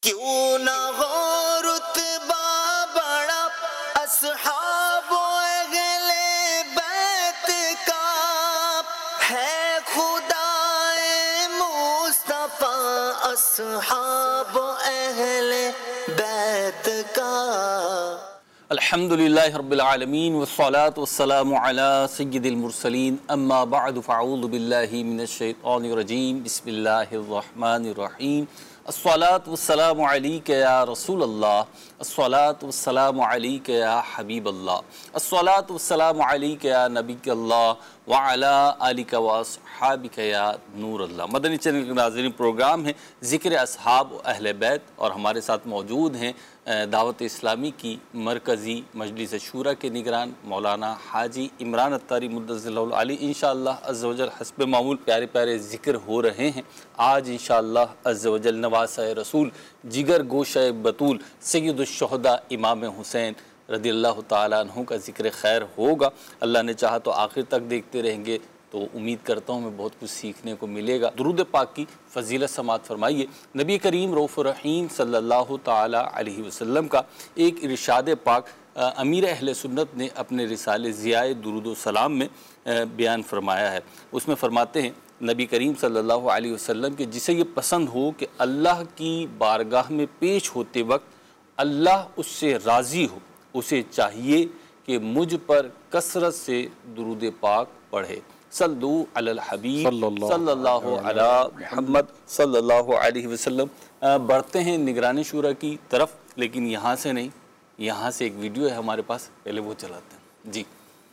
क्यों ना हो रुतबा बड़ा अस्हाब अहले बैत का, है खुदाए मुस्तफा अस्हाब अहले बैत का। अल्हम्दुलिल्लाहि रब्बिल आलमीन वस्सलातु वस्सलामु अला सय्यिदिल मुरसलीन अम्मा बअद फ़अऊज़ु बिल्लाहि मिनश शैतानिर रजीम बिस्मिल्लाहिर रहमानिर रहीम। अस्सलातु वस्सलामु अलैका या रसूलल्लाह, अस्सलातु वस्सलामु अलैका या हबीबल्लाह, अस्सलातु वस्सलामु अलैका या नबीयल्लाह व अला आलिका व अस्हाबिका या नूरल्लाह। मदनी चैनल के नाज़रीन, प्रोग्राम है ज़िक्र अस्हाब अहले बैत और हमारे साथ मौजूद हैं दावत इस्लामी की मरकज़ी मजलिस शूरा के निगरान मौलाना हाजी इमरान अत्तारी मुद्दज़िलहुल आली। इंशाअल्लाह अज़्ज़ वजल हस्ब मामूल प्यारे प्यारे ज़िक्र हो रहे हैं। आज इंशाअल्लाह अज़्ज़ वजल नवासा रसूल जिगर गोशा बतूल सय्यदुश्शुहदा इमाम हुसैन रदियल्लाहु ताला अन्हु का ज़िक्र खैर होगा। अल्लाह ने चाहा तो आखिर तक देखते रहेंगे तो उम्मीद करता हूँ मैं बहुत कुछ सीखने को मिलेगा। दुरूद पाक की फ़जीलत समात फरमाइए। नबी करीम रऊफ़ रहीम सल्लल्लाहु ताला अलैहि वसल्लम का एक इरशाद पाक अमीर अहले सुन्नत ने अपने रिसाले ज़ियाए दुरूद व सलाम में बयान फरमाया है। उसमें फ़रमाते हैं नबी करीम सल्लल्लाहु अलैहि वसल्लम के जिसे ये पसंद हो कि अल्लाह की बारगाह में पेश होते वक्त अल्लाह उससे राज़ी हो, उसे चाहिए कि मुझ पर कसरत से दुरूद पाक पढ़े। सल्लु अलल हबीब सल्लल्लाहु अला मुहम्मद सल्लल्लाहु अलैहि वसल्लम। बढ़ते हैं निगरानी शूरा की तरफ, लेकिन यहाँ से नहीं, यहाँ से एक वीडियो है हमारे पास, पहले वो चलाते हैं जी।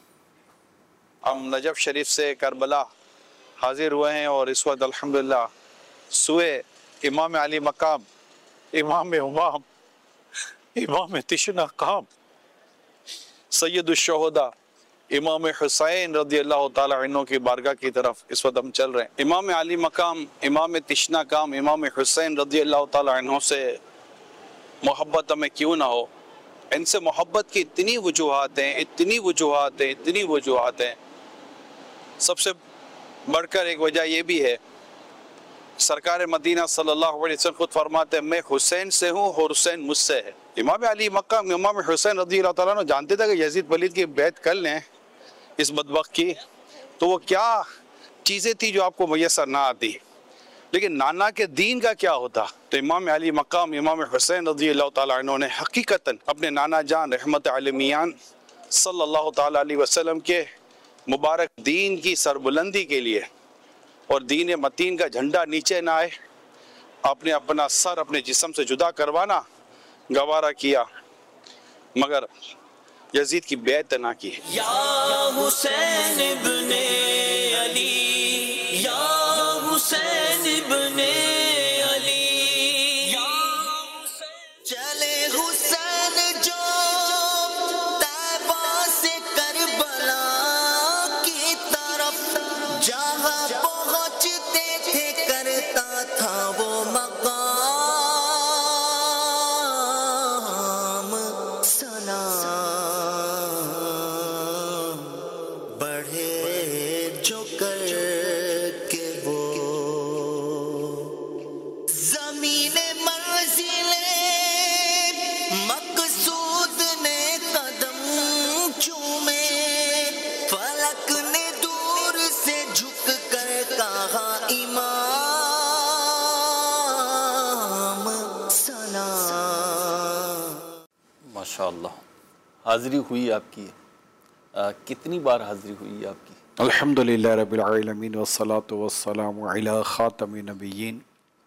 हम नजफ शरीफ से करबला हाजिर हुए हैं और इस वक्त अल्हम्दुलिल्लाह सुए इमाम अली मकाम, इमाम उमाम, इमाम तिशना काम, सैयदुश्शुहदा इमाम हुसैन रज़ियल्लाहु ताला अन्हु की बारगाह की तरफ इस वक्त हम चल रहे हैं। इमाम अली मकाम, इमाम तिशना काम, इमाम हुसैन रज़ियल्लाहु ताला अन्हु से मोहब्बत हमें क्यों ना हो। इनसे मोहब्बत की इतनी वजूहात हैं, इतनी वजूहात हैं, इतनी वजूहात हैं। सबसे बढ़कर एक वजह यह भी है, सरकार मदीना सल्लल्लाहु अलैहि वसल्लम खुद फरमाते हैं मैं हुसैन से हूँ और हुसैन मुझसे है। इमाम अली मक्काम इमाम हुसैन रज़ियल्लाहु ताला अन्हु जानते थे कि यजीद वलीद की बैत कर लें इस बदबख्त की, तो वो क्या चीज़ें थी जो आपको मैसर ना आती, लेकिन नाना के दीन का क्या होता। तो इमाम अली मकाम इमाम हुसैन रज़ियल्लाहु ताला अन्हु ने हकीकतन अपने नाना जान रहमत आलमियान सल्लल्लाहु ताला अलैहि वसल्लम के मुबारक दीन की सरबुलंदी के लिए और दीन मतीन का झंडा नीचे ना आए, आपने अपना सर अपने जिस्म से जुदा करवाना गवारा किया, मगर यजीद की बैत ना की। या हुसैन इब्ने अली, या हुसैन इब्ने अली, या हुसैन। चले हुसैन जो तैबा से करबला की तरफ, जहाँ पहुँचते थे करता था वो मकाम सलाम। बढ़े जो करके वो ज़मीने मंज़िले मक़सूद ने कदम चूमे, फलक ने दूर से झुक कर कहा इमाम सलाम। माशाअल्लाह, हाज़िरी हुई आपकी, कितनी बार हाज़िरी हुई आपकी? अल्हम्दुलिल्लाह रब्बिल आलमीन वस्सलातु वस्सलामु अला ख़ातमिन नबिय्यीन।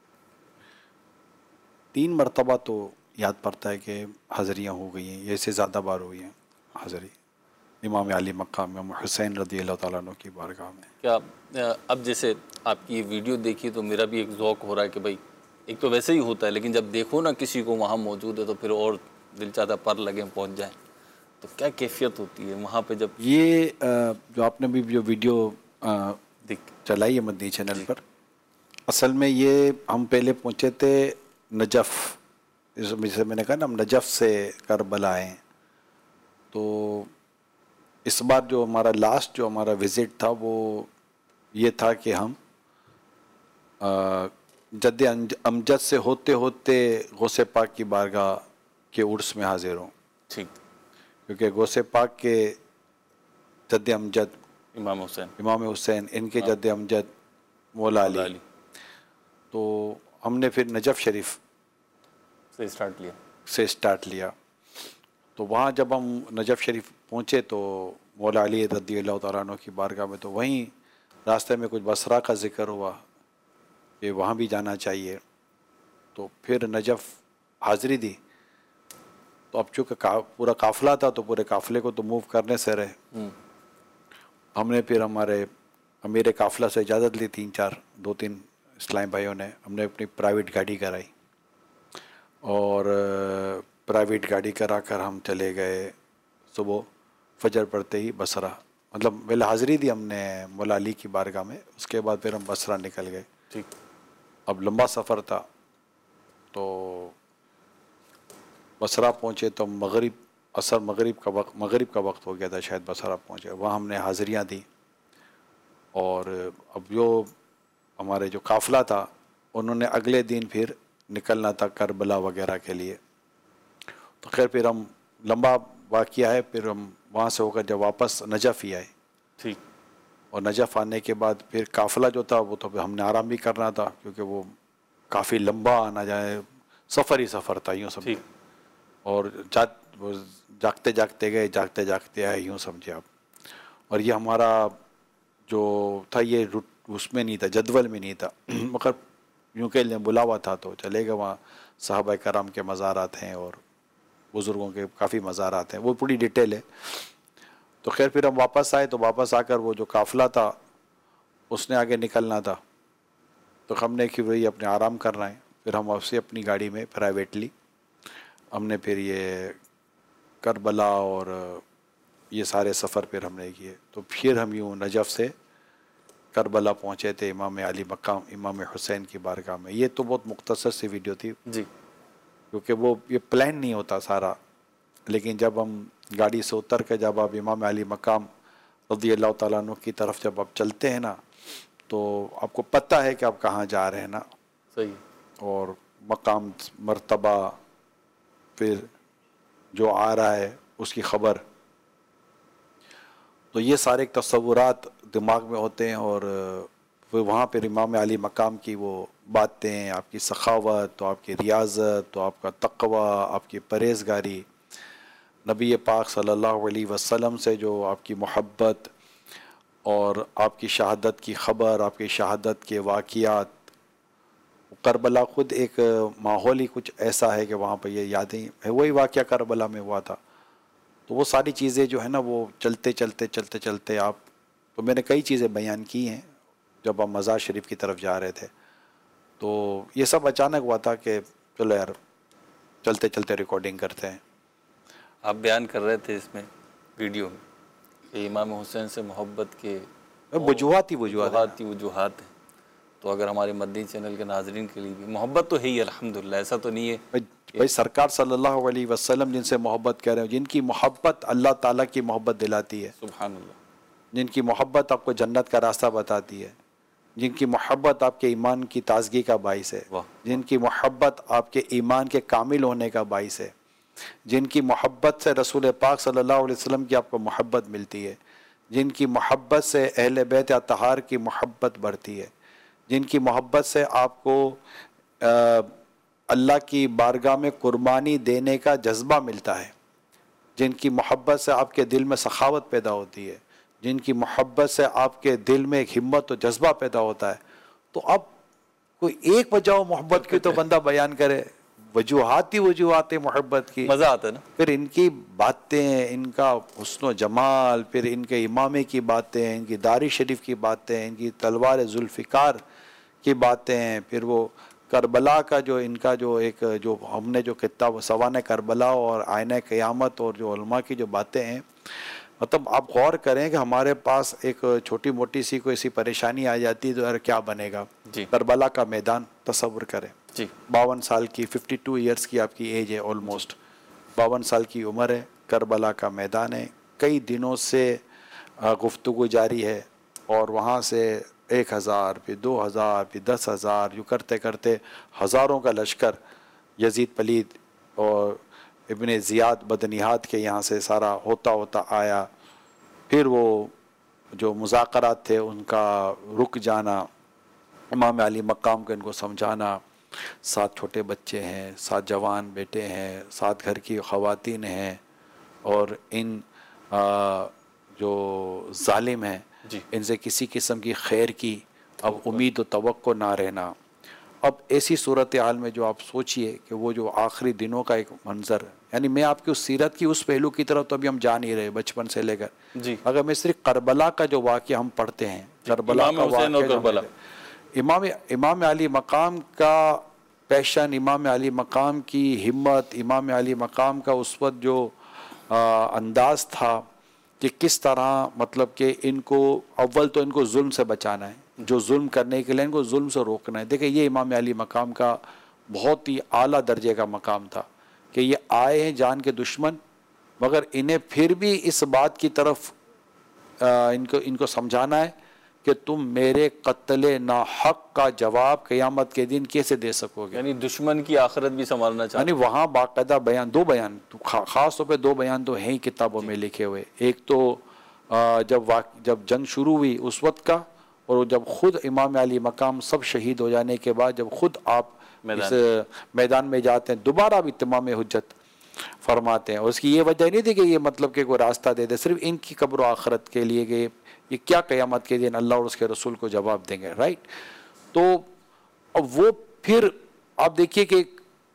3 मरतबा तो याद पड़ता है कि हाज़िरियाँ हो गई हैं, ऐसे ज़्यादा बार हुई हैं हाज़िरी इमाम अली मकाम इमाम हुसैन रज़ियल्लाहु ताला अन्हु की बारगाह में। क्या अब जैसे आपकी ये वीडियो देखी तो मेरा भी एक ज़ौक़ हो रहा है कि भाई एक तो वैसे ही होता है, लेकिन जब देखो ना किसी को वहाँ मौजूद है तो फिर और दिल चाहता पर लगे पहुँच जाएँ, तो क्या कैफियत होती है वहाँ पे जब ये जो आपने भी जो वीडियो चलाई है मदनी चैनल पर, असल में ये हम पहले पहुँचे थे नजफ़, जैसे मैंने कहा ना हम नजफ़ से करबला आए, तो इस बार जो हमारा लास्ट जो हमारा विज़िट था वो ये था कि हम जद्द अमजद से होते होते गौसे पाक की बारगाह के उर्स में हाजिर हूँ। ठीक। क्योंकि गौसे पाक के जद्द अमजद इमाम हुसैन इनके जद्द अमजद मौला अली, तो हमने फिर नजफ़ शरीफ से स्टार्ट लिया। तो वहाँ जब हम नजफ़ शरीफ पहुँचे तो मौला अली रज़ियल्लाहु तआला अन्हु की बारगाह में, तो वहीं रास्ते में कुछ बसरा का ज़िक्र हुआ कि वहाँ भी जाना चाहिए। तो फिर नजफ़ हाज़िरी दी। तो अब चूँकि पूरा काफ़िला था तो पूरे काफ़िले को तो मूव करने से रहे। हमने फिर हमारे अमीर काफ़िला से इजाज़त ली, 2-3 इस्लामी भाइयों ने। हमने अपनी प्राइवेट गाड़ी कराई और प्राइवेट गाड़ी करा कर हम चले गए सुबह फजर पड़ते ही बसरा, मतलब पहले हाज़िरी दी हमने मौला अली की बारगाह में, उसके बाद फिर हम बसरा निकल गए। ठीक। अब लंबा सफ़र था तो बसरा पहुँचे तो मगरिब का वक्त हो गया था शायद, बसरा पहुँचे। वहाँ हमने हाज़िरियाँ दी और अब जो हमारे जो काफ़िला था उन्होंने अगले दिन फिर निकलना था करबला वगैरह के लिए। तो खैर फिर हम, लंबा वाक़या है, फिर हम वहाँ से होकर जब वापस नजफ़ ही आए। ठीक। और नजफ़ आने के बाद फिर काफ़िला जो था वो तो हमने आराम भी करना था, क्योंकि वो काफ़ी लंबा आना जाए सफ़र ही सफ़र था यूँ समझे। और जागते जागते गए, जागते जागते आए यूँ समझे आप। और ये हमारा जो था ये रूट उसमें नहीं था, जदवल में नहीं था, मगर यूँ कह लें बुलावा था तो चले गए। वहाँ सहाबा कराम के मज़ारात हैं और बुज़ुर्गों के काफ़ी मज़ारात हैं, वो पूरी डिटेल है। तो खैर फिर हम वापस आए, तो वापस आकर वो जो काफ़िला था उसने आगे निकलना था, तो हमने कि वही अपने आराम करना है। फिर हम उससे अपनी गाड़ी में प्राइवेटली हमने फिर ये करबला और ये सारे सफ़र फिर हमने किए। तो फिर हम यूँ नजफ़ से करबला पहुँचे थे इमाम अली मकाम इमाम हुसैन की बारगाह में। ये तो बहुत मुख्तसर सी वीडियो थी जी, क्योंकि वो ये प्लान नहीं होता सारा, लेकिन जब हम गाड़ी से उतर के जब आप इमाम अली मकाम रज़ियल्लाहु तआला अन्हु की तरफ जब आप चलते हैं ना, तो आपको पता है कि आप कहाँ जा रहे हैं ना। सही। और मकाम, मर्तबा, फिर जो आ रहा है उसकी ख़बर, तो ये सारे तस्वुरात दिमाग में होते हैं। और फिर वहाँ पर इमाम अली मकाम की वो बातें, आपकी सखावत, तो आपकी रियाज़त, तो आपका तक़वा, आपकी परहेज़गारी, नबी पाक सल्लल्लाहु अलैहि वसल्लम से जो आपकी मोहब्बत और आपकी शहादत की ख़बर, आपकी शहादत के वाक़ियात। करबला ख़ुद एक माहौल ही कुछ ऐसा है कि वहाँ पर ये यादें है, वही वाक़या करबला में हुआ था। तो वो सारी चीज़ें जो है ना, वो चलते चलते आप, तो मैंने कई चीज़ें बयान की हैं जब हम मज़ार शरीफ की तरफ जा रहे थे। तो ये सब अचानक हुआ था कि चलो यार चलते चलते रिकॉर्डिंग करते हैं। आप बयान कर रहे थे इसमें वीडियो में कि इमाम हुसैन से मोहब्बत के वजूहात हैं। तो अगर हमारे मदनी चैनल के नाजरीन के लिए भी मोहब्बत तो है ही अल्हम्दुलिल्लाह, ऐसा तो नहीं है भाई सरकार सल्लल्लाहु अलैहि वसल्लम जिनसे मोहब्बत कर रहे हो, जिनकी मोहब्बत अल्लाह ताला की मोहब्बत दिलाती है, सुभान अल्लाह, जिनकी मोहब्बत आपको जन्नत का रास्ता बताती है, जिनकी मोहब्बत आपके ईमान की ताजगी का बाइस है, जिनकी मोहब्बत आपके ईमान के कामिल होने का बाइस है, जिनकी मोहब्बत से रसूल पाक सल्लल्लाहु अलैहि वसल्लम की आपको मोहब्बत मिलती है, जिनकी मोहब्बत से अहले बैत अतहार की मोहब्बत बढ़ती है, जिनकी मोहब्बत से आपको अल्लाह की बारगाह में कुर्बानी देने का जज्बा मिलता है, जिनकी मोहब्बत से आपके दिल में सखावत पैदा होती है, जिनकी मोहब्बत से आपके दिल में एक हिम्मत और जज्बा पैदा होता है। तो अब कोई एक वजह मोहब्बत की तो बंदा बयान करे, वजूहात ही मोहब्बत की, मज़ा आता है ना। फिर इनकी बातें, इनका हुस्न जमाल, फिर इनके इमामे की बातें, इनकी दारी शरीफ की बातें, इनकी तलवार जुल्फ़िकार की बातें, फिर वो करबला का जो इनका जो एक जो हमने जो किताब सवाने करबला और आईने क़यामत और जो उलमा की जो बातें हैं, मतलब आप गौर करें कि हमारे पास एक छोटी मोटी सी कोई सी परेशानी आ जाती है तो यार क्या बनेगा। करबला का मैदान तसव्वुर करें जी, 52 साल की 52 ईयर्स की आपकी एज है, ऑलमोस्ट 52 साल की उम्र है, करबला का मैदान है, कई दिनों से गुफ्तगू जारी है और वहाँ से 1000, फिर 2000, फिर 10,000, यूँ करते करते हज़ारों का लश्कर यजीद पलीद और इब्ने ज़ियाद बदनिहात के यहाँ से सारा होता होता आया। फिर वो जो मुज़ाकरात थे उनका रुक जाना, इमाम अली मकाम को इनको समझाना, 7 छोटे बच्चे हैं, 7 जवान बेटे हैं, 7 घर की ख़वातीन हैं और इन जो जालिम हैं इनसे किसी किस्म की खैर की अब उम्मीद व तवक्को ना रहना। अब ऐसी सूरत हाल में जो आप सोचिए कि वो जो आखिरी दिनों का एक मंज़र, यानी मैं आपकी उस सीरत की उस पहलू की तरफ तो अभी हम जा नहीं रहे बचपन से लेकर जी। अगर मैं सिर्फ करबला का जो वाक़या हम पढ़ते हैं, करबला का वाक़या, इमाम अली मकाम का पैशन, इमाम अली मकाम की हिम्मत, इमाम अली मकाम का उस वक्त जो अंदाज़ था कि किस तरह मतलब कि इनको अव्वल तो इनको जुल्म से बचाना है, जो जुल्म करने के लिए इनको जुल्म से रोकना है। देखिए ये इमाम अली मकाम का बहुत ही आला दर्जे का मकाम था कि ये आए हैं जान के दुश्मन, मगर इन्हें फिर भी इस बात की तरफ इनको समझाना है कि तुम मेरे कत्ले ना हक का जवाब क़यामत के दिन कैसे दे सकोगे। यानी दुश्मन की आखिरत भी संभालना चाहिए। यानी वहाँ बाकायदा बयान, 2 बयान ख़ास तौर पे 2 बयान तो हैं ही किताबों में लिखे हुए। एक तो जब जंग शुरू हुई उस वक्त का, और जब खुद इमाम अली मकाम सब शहीद हो जाने के बाद जब खुद आप इस मैदान में जाते हैं, दोबारा भी तमाम हुज्जत फरमाते हैं। और उसकी ये वजह नहीं थी कि ये मतलब कि कोई रास्ता दे दे, सिर्फ इनकी कब्र आखरत के लिए कि ये क्या क़यामत के दिन अल्लाह और उसके रसूल को जवाब देंगे, राइट। तो अब वो फिर आप देखिए कि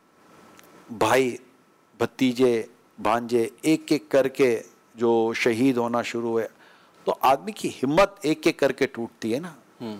भाई भतीजे भांजे एक एक करके जो शहीद होना शुरू हुए, तो आदमी की हिम्मत एक एक करके टूटती है ना,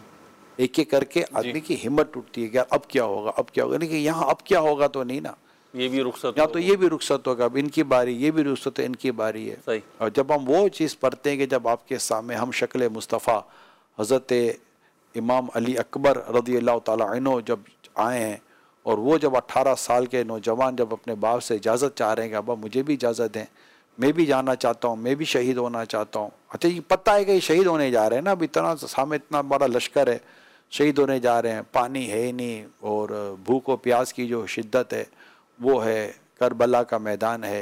एक एक करके आदमी की हिम्मत टूटती है कि अब क्या होगा, अब क्या होगा। नहीं कि यहाँ अब क्या होगा तो नहीं ना, ये भी रुखसत, या तो ये भी रुखसत होगा, अब इनकी बारी, ये भी रुखसत है, इनकी बारी है। सही। और जब हम वो चीज़ पढ़ते हैं कि जब आपके सामने हम शक्ल मुस्तफ़ा हज़रत इमाम अली अकबर रज़ियल्लाहु ताला अन्हु जब आए हैं, और वो जब 18 साल के नौजवान जब अपने बाप से इजाज़त चाह रहे हैं कि अब्बा मुझे भी इजाज़त दें, मैं भी जाना चाहता हूँ, मैं भी शहीद होना चाहता हूँ। अच्छा ये पता है कि ये शहीद होने जा रहे हैं ना, अब इतना सामने इतना बड़ा लश्कर है, शहीद होने जा रहे हैं, पानी है ही नहीं और भूख व प्यास की जो शिद्दत है वो है, करबला का मैदान है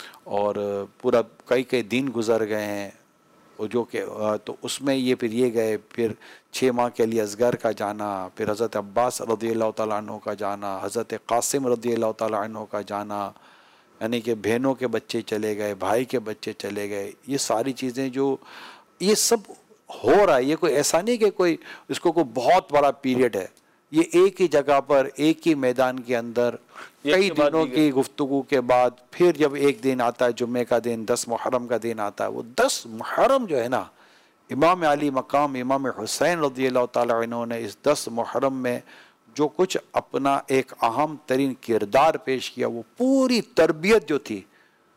और पूरा कई दिन गुजर गए हैं, और जो कि तो उसमें ये फिर ये गए, फिर 6 माह के लिए असगर का जाना, फिर हज़रत अब्बास रज़ियल्लाहु ताला अन्हु का जाना, हज़रत कासिम रज़ियल्लाहु ताला अन्हु का जाना, यानी कि बहनों के बच्चे चले गए, भाई के बच्चे चले गए। ये सारी चीज़ें जो ये सब हो रहा है, ये कोई ऐसा नहीं कि कोई इसको कोई बहुत बड़ा पीरियड है, ये एक ही जगह पर एक ही मैदान के अंदर कई दिनों की गुफ्तगू के बाद फिर जब एक दिन आता है जुम्मे का दिन, 10 मुहर्रम का दिन आता है, वो 10 मुहर्रम जो है ना, इमाम अली मकाम इमाम हुसैन रज़ियल्लाहु ताला अन्हु ने इस 10 मुहर्रम में जो कुछ अपना एक अहम तरीन किरदार पेश किया, वो पूरी तरबियत जो थी,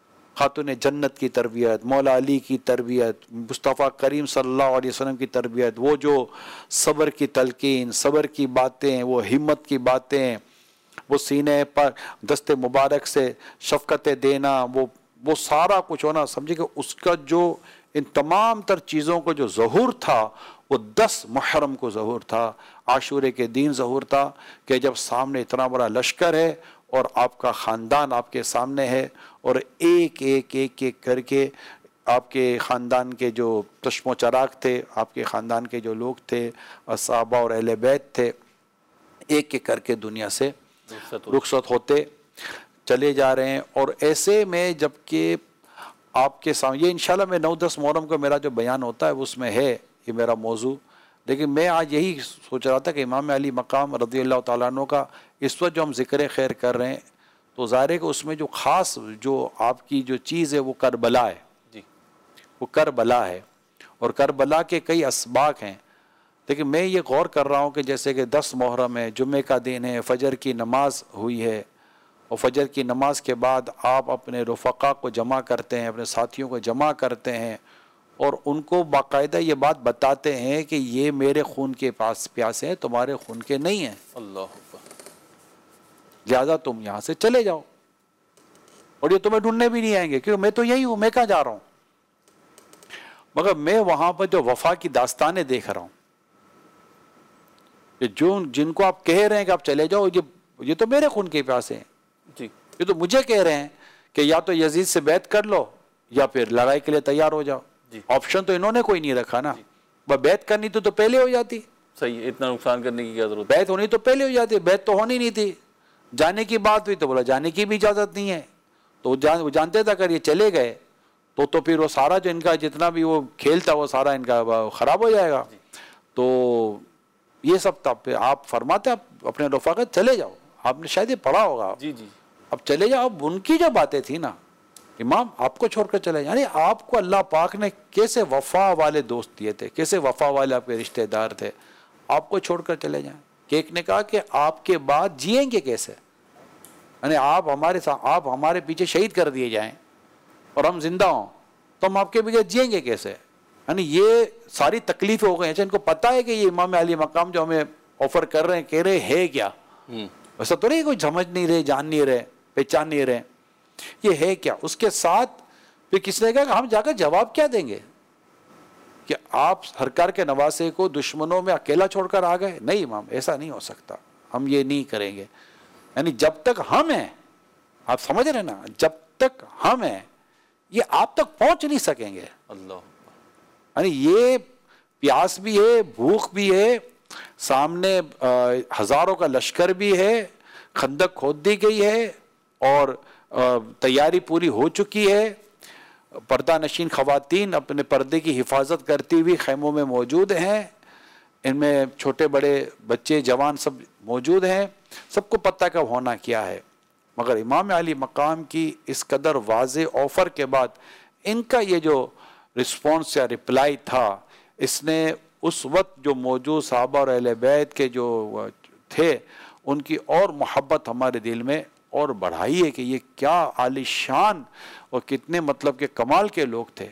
खातून जन्नत की तरबियत, मौला अली की तरबियत, मुस्तफ़ा करीम सल्लल्लाहु अलैहि वसल्लम की तरबियत, वो जो सब्र की तलकीन, सब्र की बातें, वो हिम्मत की बातें, वो सीने पर दस्ते मुबारक से शफ़क़त देना, वो सारा कुछ होना, समझे कि उसका जो इन तमाम तर चीज़ों को जो ज़हूर था वो 10 मुहर्रम को ज़हूर था, आशूरे के दिन ज़हूर था कि जब सामने इतना बड़ा लश्कर है और आपका ख़ानदान आपके सामने है, और एक एक करके आपके ख़ानदान के जो चश्मो चराग थे, आपके ख़ानदान के जो लोग थे, असहाबा और अहले बैत थे, एक एक करके दुनिया से रुखसत होते चले जा रहे हैं। और ऐसे में जबकि आपके सामने ये इंशाल्लाह मैं 9-10 मुहर्रम को मेरा जो बयान होता है उसमें है ये मेरा मौजू, लेकिन मैं आज यही सोच रहा था कि इमाम अली मकाम रज़ियल्लाहु ताला अन्हु का इस वक्त जो हम ज़िक्र खैर कर रहे हैं, तो ज़ाहिर है कि उसमें जो ख़ास जो आपकी जो चीज़ है वो करबला है जी, वो करबला है, और करबला के कई असबाक हैं। लेकिन मैं ये गौर कर रहा हूँ कि जैसे कि 10 मुहर्रम है, जुम्मे का दिन है, फ़जर की नमाज हुई है, और फ़जर की नमाज के बाद आप अपने रफ़क़ा को जमा करते हैं, अपने साथियों को जमा करते हैं और उनको बाकायदा ये बात बताते हैं कि ये मेरे खून के पास प्यासे हैं, तुम्हारे खून के नहीं हैं, अल्लाह लिहाजा तुम यहाँ से चले जाओ, और ये तुम्हें ढूंढने भी नहीं आएंगे क्योंकि मैं तो यही हूँ, मैं कहाँ जा रहा हूँ। मगर मैं वहाँ पर जो वफ़ा की दास्तानें देख रहा हूँ, कि जो जिनको आप कह रहे हैं कि आप चले जाओ, ये तो मेरे खून के प्यासे हैं जी। ये तो मुझे कह रहे हैं कि या तो यजीद से बैत कर लो या फिर लड़ाई के लिए तैयार हो जाओ। ऑप्शन तो इन्होंने कोई नहीं रखा ना। वह बैत करनी तो पहले हो जाती। सही है, इतना नुकसान करने की क्या जरूरत? बैत होनी तो पहले हो जाती, बैत तो होनी नहीं थी। जाने की बात हुई तो बोला जाने की भी इजाजत नहीं है। तो वो जानते थे अगर ये चले गए तो फिर वो सारा जो इनका जितना भी वो खेल था वो सारा इनका खराब हो जाएगा। तो ये सब था। आप फरमाते आप अपने रफाकत चले जाओ, आपने शायद ये पढ़ा होगा। जी जी। अब चले जाओ। अब उनकी जो बातें थी ना, इमाम आपको छोड़कर चले, यानी आपको अल्लाह पाक ने कैसे वफा वाले दोस्त दिए थे, कैसे वफा वाले आपके रिश्तेदार थे, आपको छोड़कर चले जाएं। एक ने कहा कि आपके बाद जिएंगे कैसे, यानी आप हमारे पीछे शहीद कर दिए जाएं और हम जिंदा हों तो हम आपके बगैर जिएंगे कैसे। यानी ये सारी तकलीफें हो गई। अच्छा, इनको पता है कि ये इमाम अली मकाम जो हमें ऑफर कर रहे हैं, कह रहे है क्या, वैसा तो नहीं कोई समझ नहीं रहे, जान नहीं रहे, पहचान नहीं रहे, ये है क्या। उसके साथ फिर किसने कहा हम जाकर जवाब क्या देंगे कि आप सरकार के नवासे को दुश्मनों में अकेला छोड़कर आ गए। नहीं इमाम, ऐसा नहीं हो सकता, हम ये नहीं करेंगे। यानी जब तक हम हैं, आप समझ रहे ना, जब तक हम हैं ये आप तक पहुंच नहीं सकेंगे। अल्लाह, यानी ये प्यास भी है, भूख भी है, सामने हजारों का लश्कर भी है, खंदक खोद दी गई है और तैयारी पूरी हो चुकी है। पर्दा नशीन खवातीन अपने पर्दे की हिफाजत करती हुई खैमों में मौजूद हैं। इनमें छोटे बड़े बच्चे जवान सब मौजूद हैं। सबको पता कब होना क्या है। मगर इमाम अली मकाम की इस कदर वाज़े ऑफ़र के बाद इनका ये जो रिस्पॉन्स या रिप्लाई था, इसने उस वक्त जो मौजूद साहबा और अहले बैत के जो थे उनकी और मोहब्बत हमारे दिल में और बढ़ाई है कि ये क्या आलिशान और कितने मतलब के कमाल के लोग थे।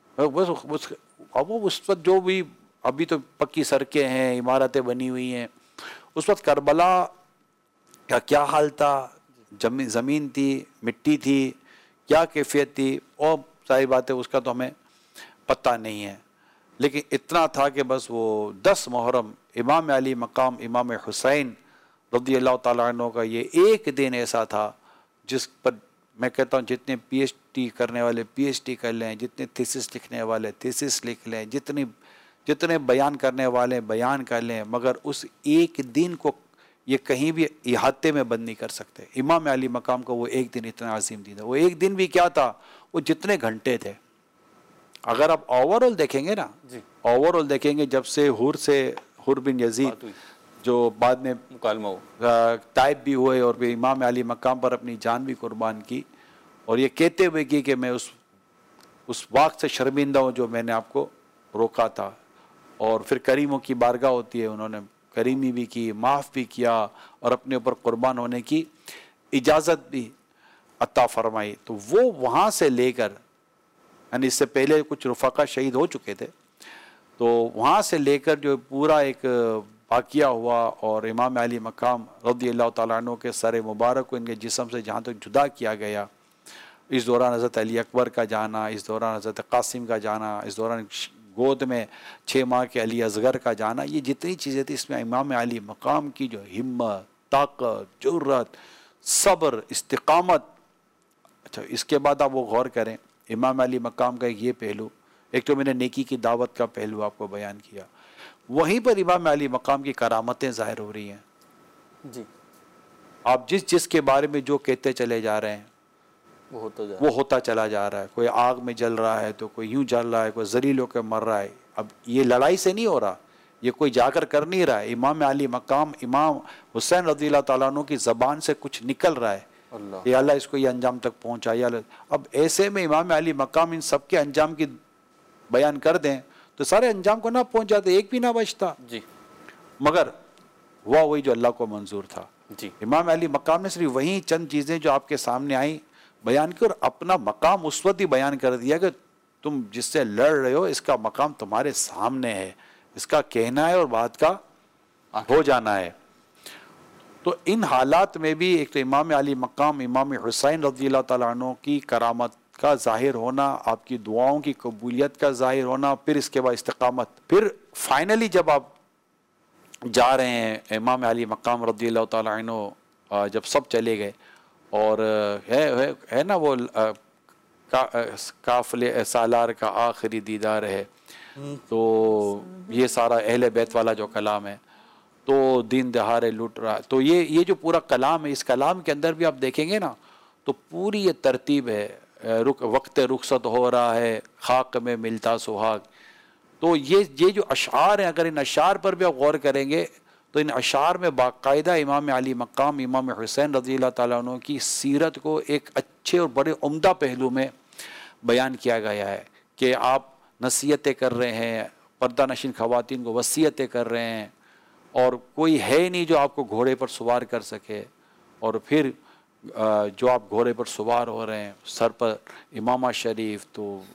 बस अब उस वक्त जो भी, अभी तो पक्की सड़कें हैं, इमारतें बनी हुई हैं, उस वक्त करबला का क्या हाल था, ज़मीन थी, मिट्टी थी, क्या कैफियत थी, और सारी बातें उसका तो हमें पता नहीं है। लेकिन इतना था कि बस वो 10 मुहर्रम इमाम अली मकाम इमाम हुसैन रज़ी अल्लाह ताला अन्हु का ये एक दिन ऐसा था जिस पर मैं कहता हूँ जितने पीएचडी करने वाले पीएचडी कर लें, जितने थीसिस लिखने वाले थीसिस लिख लें, जितने बयान करने वाले बयान कर लें, मगर उस एक दिन को ये कहीं भी इहाते में बंद नहीं कर सकते। इमाम अली मकाम का वो एक दिन इतना अजीम दिन था। वो एक दिन भी क्या था, वो जितने घंटे थे, अगर आप ओवरऑल देखेंगे ना, ओवरऑल देखेंगे जब से हुर बिन यजीद जो बाद में मुकालमा ताइब भी हुए और फिर इमाम अली मकाम पर अपनी जान भी कुर्बान की, और ये कहते हुए कि मैं उस वाक़ से शर्मिंदा हूँ जो मैंने आपको रोका था। और फिर करीमों की बारगाह होती है, उन्होंने करीमी भी की, माफ़ भी किया और अपने ऊपर कुर्बान होने की इजाज़त भी अता फरमाई। तो वो वहाँ से लेकर, यानी इससे पहले कुछ रफ़ाक़ा शहीद हो चुके थे, तो वहाँ से लेकर जो पूरा एक वाक़िया हुआ और इमाम अली मकाम रज़ी अल्लाह ताला अन्हु के सर मुबारक को इनके जिस्म से जहाँ तक जुदा किया गया, इस दौरान हज़रत अली अकबर का जाना, इस दौरान हज़रत कासिम का जाना, इस दौरान गोद में 6 माह के अली असगर का जाना, ये जितनी चीज़ें थी इसमें इमाम अली मकाम की जो हिम्मत, ताकत, जुर्रत, सब्र, इस्तिकामत। अच्छा, इसके बाद आप वो गौर करें, इमाम अली मकाम का ये पहलू, एक तो मैंने नेकी की दावत का पहलू आपको बयान किया, वहीं पर इमाम अली मकाम की करामतें ज़ाहिर हो रही हैं जी। आप जिस के बारे में जो कहते चले जा रहे हैं वो होता चला जा रहा है। कोई आग में जल रहा है तो कोई यूं जल रहा है, कोई जलील होकर मर रहा है। अब ये लड़ाई से नहीं हो रहा, ये कोई जाकर कर नहीं रहा है, इमाम अली मकाम इमाम हुसैन रज़ी अल्लाह ताला अन्हु की ज़बान से कुछ निकल रहा है, या अल्लाह इसको ये अंजाम तक पहुँचाया। अब ऐसे में इमाम अली मकाम इन सब के अंजाम की बयान कर दें तो सारे अंजाम को ना पहुँच जाते, एक भी ना बचता जी। मगर हुआ वही जो अल्लाह को मंजूर था जी। इमाम अली मकाम ने सिर्फ वही चंद चीज़ें जो आपके सामने आई बयान की, और अपना मकाम उस वक्त ही बयान कर दिया कि तुम जिससे लड़ रहे हो इसका मकाम तुम्हारे सामने है, इसका कहना है और बात का हो जाना है। तो इन हालात में भी एक तो इमाम अली मकाम इमाम हुसैन रज़ी अल्लाह ताला अन्हु की करामत का ज़ाहिर होना, आपकी दुआओं की कबूलियत का ज़ाहिर होना, फिर इसके बाद इस्तिकामत, फिर फाइनली जब आप जा रहे हैं इमाम अली मकाम रज़ियल्लाहु ताला अन्हु, जब सब चले गए और है ना वो काफिले सालार का आखिरी दीदार है, तो ये सारा अहले बैत वाला जो कलाम है, तो दिन दहाड़े लुट रहा, तो ये जो पूरा कलाम है, इस कलाम के अंदर भी आप देखेंगे ना तो पूरी ये तरतीब है, वक्त रुखसत हो रहा है, खाक में मिलता सुहाग। तो ये जो अशार हैं, अगर इन अशार पर भी आप गौर करेंगे तो इन अशार में बाकायदा इमाम अली मकाम इमाम हुसैन रज़ियल्लाहु ताला अन्हु की सीरत को एक अच्छे और बड़े उम्दा पहलू में बयान किया गया है कि आप नसीहतें कर रहे हैं, पर्दा नशीन ख़वातीन को वसीयतें कर रहे हैं, और कोई है नहीं जो आपको घोड़े पर सवार कर सके, और फिर जो आप घोड़े पर सवार हो रहे हैं, सर पर इमामा शरीफ, तो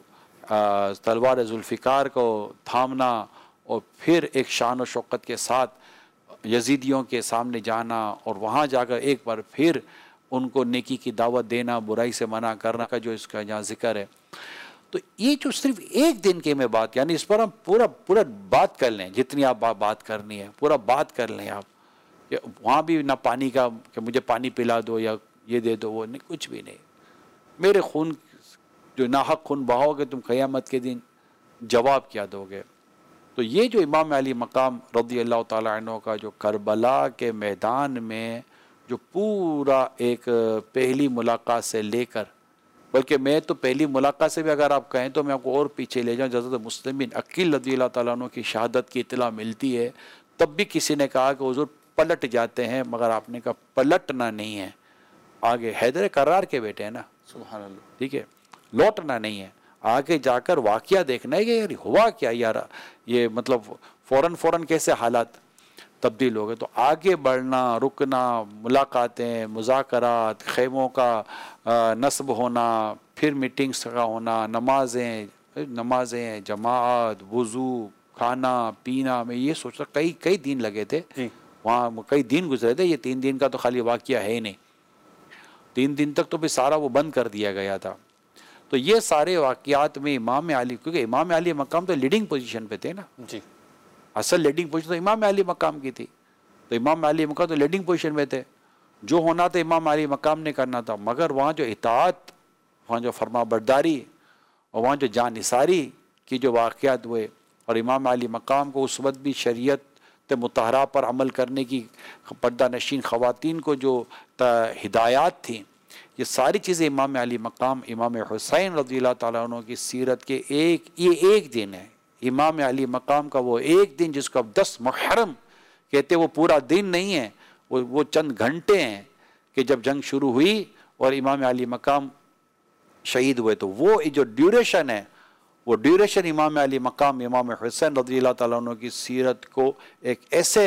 तलवार जुल्फ़िकार को थामना और फिर एक शान और शौकत के साथ यजीदियों के सामने जाना और वहाँ जाकर एक बार फिर उनको नेकी की दावत देना, बुराई से मना करना का जो इसका यहाँ जिक्र है। तो ये जो सिर्फ एक दिन के में बात, यानी इस पर हम पूरा बात कर लें, जितनी आप बात करनी है पूरा बात कर लें आप। वहाँ भी ना पानी का कि मुझे पानी पिला दो या ये दे दो, वो नहीं, कुछ भी नहीं। मेरे खून जो नाहक खून बहाओगे तुम क़यामत के दिन जवाब क्या दोगे। तो ये जो इमाम अली मकाम रज़ियल्लाहु ताला अन्हु का जो करबला के मैदान में जो पूरा एक पहली मुलाकात से लेकर, बल्कि मैं तो पहली मुलाकात से भी अगर आप कहें तो मैं आपको और पीछे ले जाऊँ, हज़रत मुस्लिम बिन अकील रज़ियल्लाहु ताला अन्हु की शहादत की इत्तला मिलती है, तब भी किसी ने कहा कि हुज़ूर पलट जाते हैं, मगर आपने कहा पलटना नहीं है, आगे हैदर करार के बेटे हैं ना, सुभान अल्लाह, ठीक है, लौटना नहीं है, आगे जाकर वाक़या देखना है कि यार हुआ क्या यार, ये मतलब फ़ौरन कैसे हालात तब्दील हो गए। तो आगे बढ़ना, रुकना, मुलाकातें, मुज़ाकरात, ख़ैमों का नस्ब होना, फिर मीटिंग्स का होना, नमाजें, जमात, वज़ू, खाना पीना, मैं ये सोच रहा कई दिन लगे थे वहाँ, कई दिन गुजरे थे, ये 3 दिन का तो खाली वाक़या है ही नहीं, 3 दिन तक तो भी सारा वो बंद कर दिया गया था। तो ये सारे वाक़यात में इमाम अली, क्योंकि इमाम अली मकाम तो लीडिंग पोजीशन पे थे ना जी, असल लीडिंग पोजीशन तो इमाम अली मकाम की थी, तो इमाम अली मकाम तो लीडिंग पोजीशन में थे, जो होना था इमाम अली मकाम ने करना था, मगर वहाँ जो इताअत, वहाँ जो फरमाबरदारी और वहाँ जो जानिसारी की जो वाक़यात हुए, और इमाम अली मकाम को उस वक्त भी शरीयत मुतहरा पर अमल करने की पर्दा नशीन ख़वातीन को जो हिदायत थी, ये सारी चीज़ें इमाम अली मकाम इमाम हुसैन रज़ियल्लाहु ताला अन्हु की सीरत के ये एक दिन है, इमाम अली मकाम का वो एक दिन जिसको अब 10 मुहर्रम कहते, वो पूरा दिन नहीं है, वो चंद घंटे हैं कि जब जंग शुरू हुई और इमाम अली मकाम शहीद हुए, तो वो जो ड्यूरेशन है, वो ड्यूरेशन इमाम अली मकाम इमाम हुसैन रज़ियल्लाहु ताला अन्हु की सीरत को एक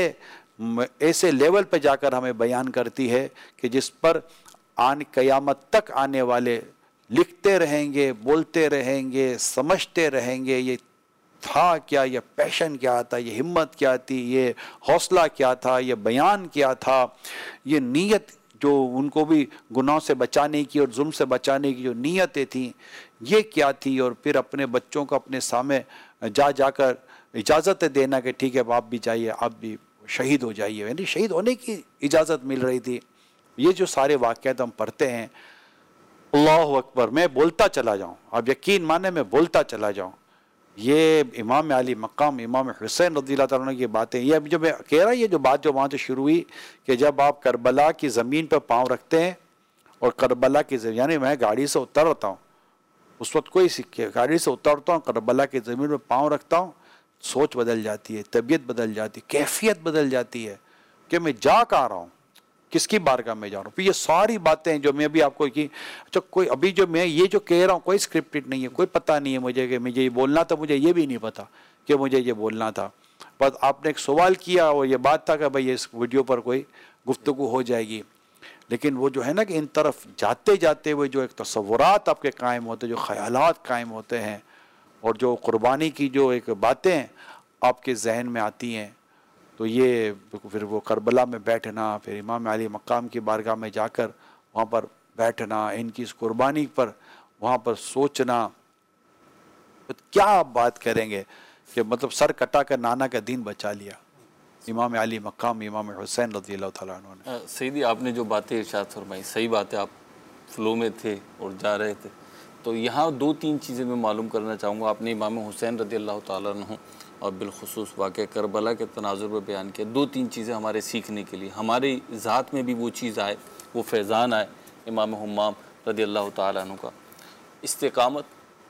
ऐसे लेवल पर जाकर हमें बयान करती है कि जिस पर क़यामत तक आने वाले लिखते रहेंगे, बोलते रहेंगे, समझते रहेंगे, ये था क्या, ये पैशन क्या था, ये हिम्मत क्या थी, ये हौसला क्या था, ये बयान क्या था, ये नीयत जो उनको भी गुनाह से बचाने की और जुल्म से बचाने की जो नीयतें थी, ये क्या थी, और फिर अपने बच्चों को अपने सामने जाकर इजाज़त देना कि ठीक है आप भी जाइए, आप भी शहीद हो जाइए, यानी शहीद होने की इजाज़त मिल रही थी। ये जो सारे वाक़यात हम पढ़ते हैं, अल्लाहु अकबर, मैं बोलता चला जाऊँ, आप यकीन माने मैं बोलता चला जाऊँ, ये इमाम अली मकाम इमाम हुसैन रज़ियल्लाहु ताला अन्हु की बातें, ये अभी जो मैं कह रहा, ये जो बात जो वहाँ से शुरू हुई कि जब आप करबला की ज़मीन पर पाँव रखते हैं और करबला की ज़मीन, यानी मैं गाड़ी से उतरता हूँ, उस वक्त कोई सिक्के, गाड़ी से उतरता हूँ, करबला की ज़मीन पर पाँव रखता हूँ, सोच बदल जाती है, तबीयत बदल जाती है, कैफियत बदल जाती है कि मैं जा कहाँ रहा हूँ, किसकी बारगाह में जा रहा हूँ। फिर ये सारी बातें जो मैं अभी आपको की, अच्छा कोई अभी जो मैं ये जो कह रहा हूँ कोई स्क्रिप्टेड नहीं है, कोई पता नहीं है मुझे कि मुझे ये बोलना था, मुझे ये भी नहीं पता कि मुझे ये बोलना था, बस आपने एक सवाल किया और ये बात था कि भाई इस वीडियो पर कोई गुफ्तगू हो जाएगी, लेकिन वो जो है ना कि इन तरफ जाते जाते हुए जो एक तसव्वुरात आपके कायम होते, जो ख़यालात कायम होते हैं, और जो क़ुरबानी की जो एक बातें आपके जहन में आती हैं, तो ये फिर वो करबला में बैठना, फिर इमाम अली मकाम की बारगाह में जाकर वहाँ पर बैठना, इनकी इस कुर्बानी पर वहाँ पर सोचना, तो क्या आप बात करेंगे कि मतलब सर कटा कर नाना का दीन बचा लिया, इमाम अली मकाम इमाम हुसैन रज़ियल्लाहु ताला अन्हु ने। सईदी आपने जो बातें इरशाद फरमाई सही बात है, आप फ़्लो में थे और जा रहे थे। तो यहाँ दो तीन चीज़ें मैं मालूम करना चाहूँगा। आपने इमाम हुसैन रज़ियल्लाहु ताला अन्हु और बिलखुसूस वाक़या करबला के तनाजुर में बयान किया। दो तीन चीज़ें हमारे सीखने के लिए, हमारे ज़ात में भी वो चीज़ आए, वो फैज़ान आए इमाम हुम्माम रज़ियल्लाहु ताला अन्हु का। इस्तिक़ामत,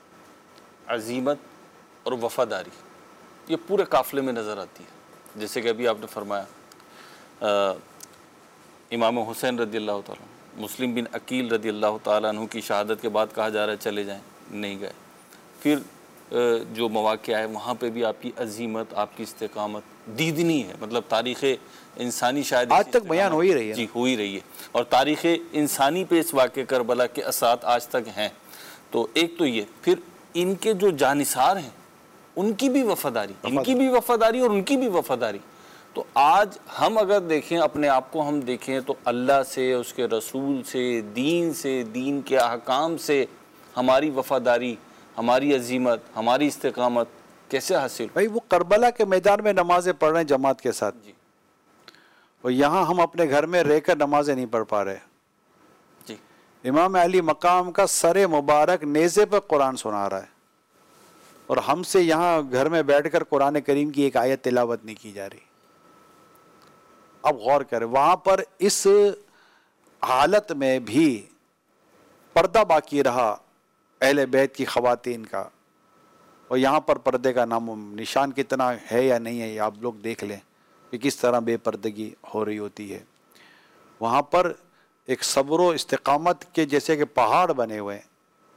अज़ीमत और वफ़ादारी, ये पूरे काफ़िले में नज़र आती है। जैसे कि अभी आपने फरमाया इमाम हुसैन रज़ियल्लाहु ताला, मुस्लिम बिन अकील रज़ियल्लाहु ताला अन्हु की शहादत के बाद कहा जा रहा है चले जाएं, नहीं गए। फिर जो मौक़े आए वहाँ पे भी आपकी अज़ीमत, आपकी इस्तिक़ामत दीदनी है। मतलब तारीख़ इंसानी शायद आज तक बयान हो ही रही है। जी, हो ही रही है। और तारीख़ इंसानी पे इस वाक़े करबला के असरात आज तक हैं। तो एक तो ये, फिर इनके जो जानिसार हैं उनकी भी वफ़ादारी, इनकी भी वफ़ादारी और उनकी भी वफ़ादारी। तो आज हम अगर देखें अपने आप को, हम देखें तो अल्लाह से, उसके रसूल से, दीन के अहकाम से हमारी वफ़ादारी, हमारी अज़ीमत, हमारी इस्तिक़ामत कैसे हासिल? भाई वो करबला के मैदान में नमाज़ें पढ़ रहे हैं जमात के साथ जी, और यहाँ हम अपने घर में रहकर नमाज़ें नहीं पढ़ पा रहे। जी, इमाम अली मकाम का सरे मुबारक नेज़े पर कुरान सुना रहा है और हमसे यहाँ घर में बैठकर कुरान करीम की एक आयत तिलावत नहीं की जा रही। अब गौर करें, वहाँ पर इस हालत में भी पर्दा बाकी रहा अहले बैत की ख़वातीन का, और यहाँ पर पर्दे का नाम निशान कितना है या नहीं है ये आप लोग देख लें कि किस तरह बेपर्दगी हो रही होती है। वहाँ पर एक सब्र व इस्तिक़ामत के जैसे कि पहाड़ बने हुए हैं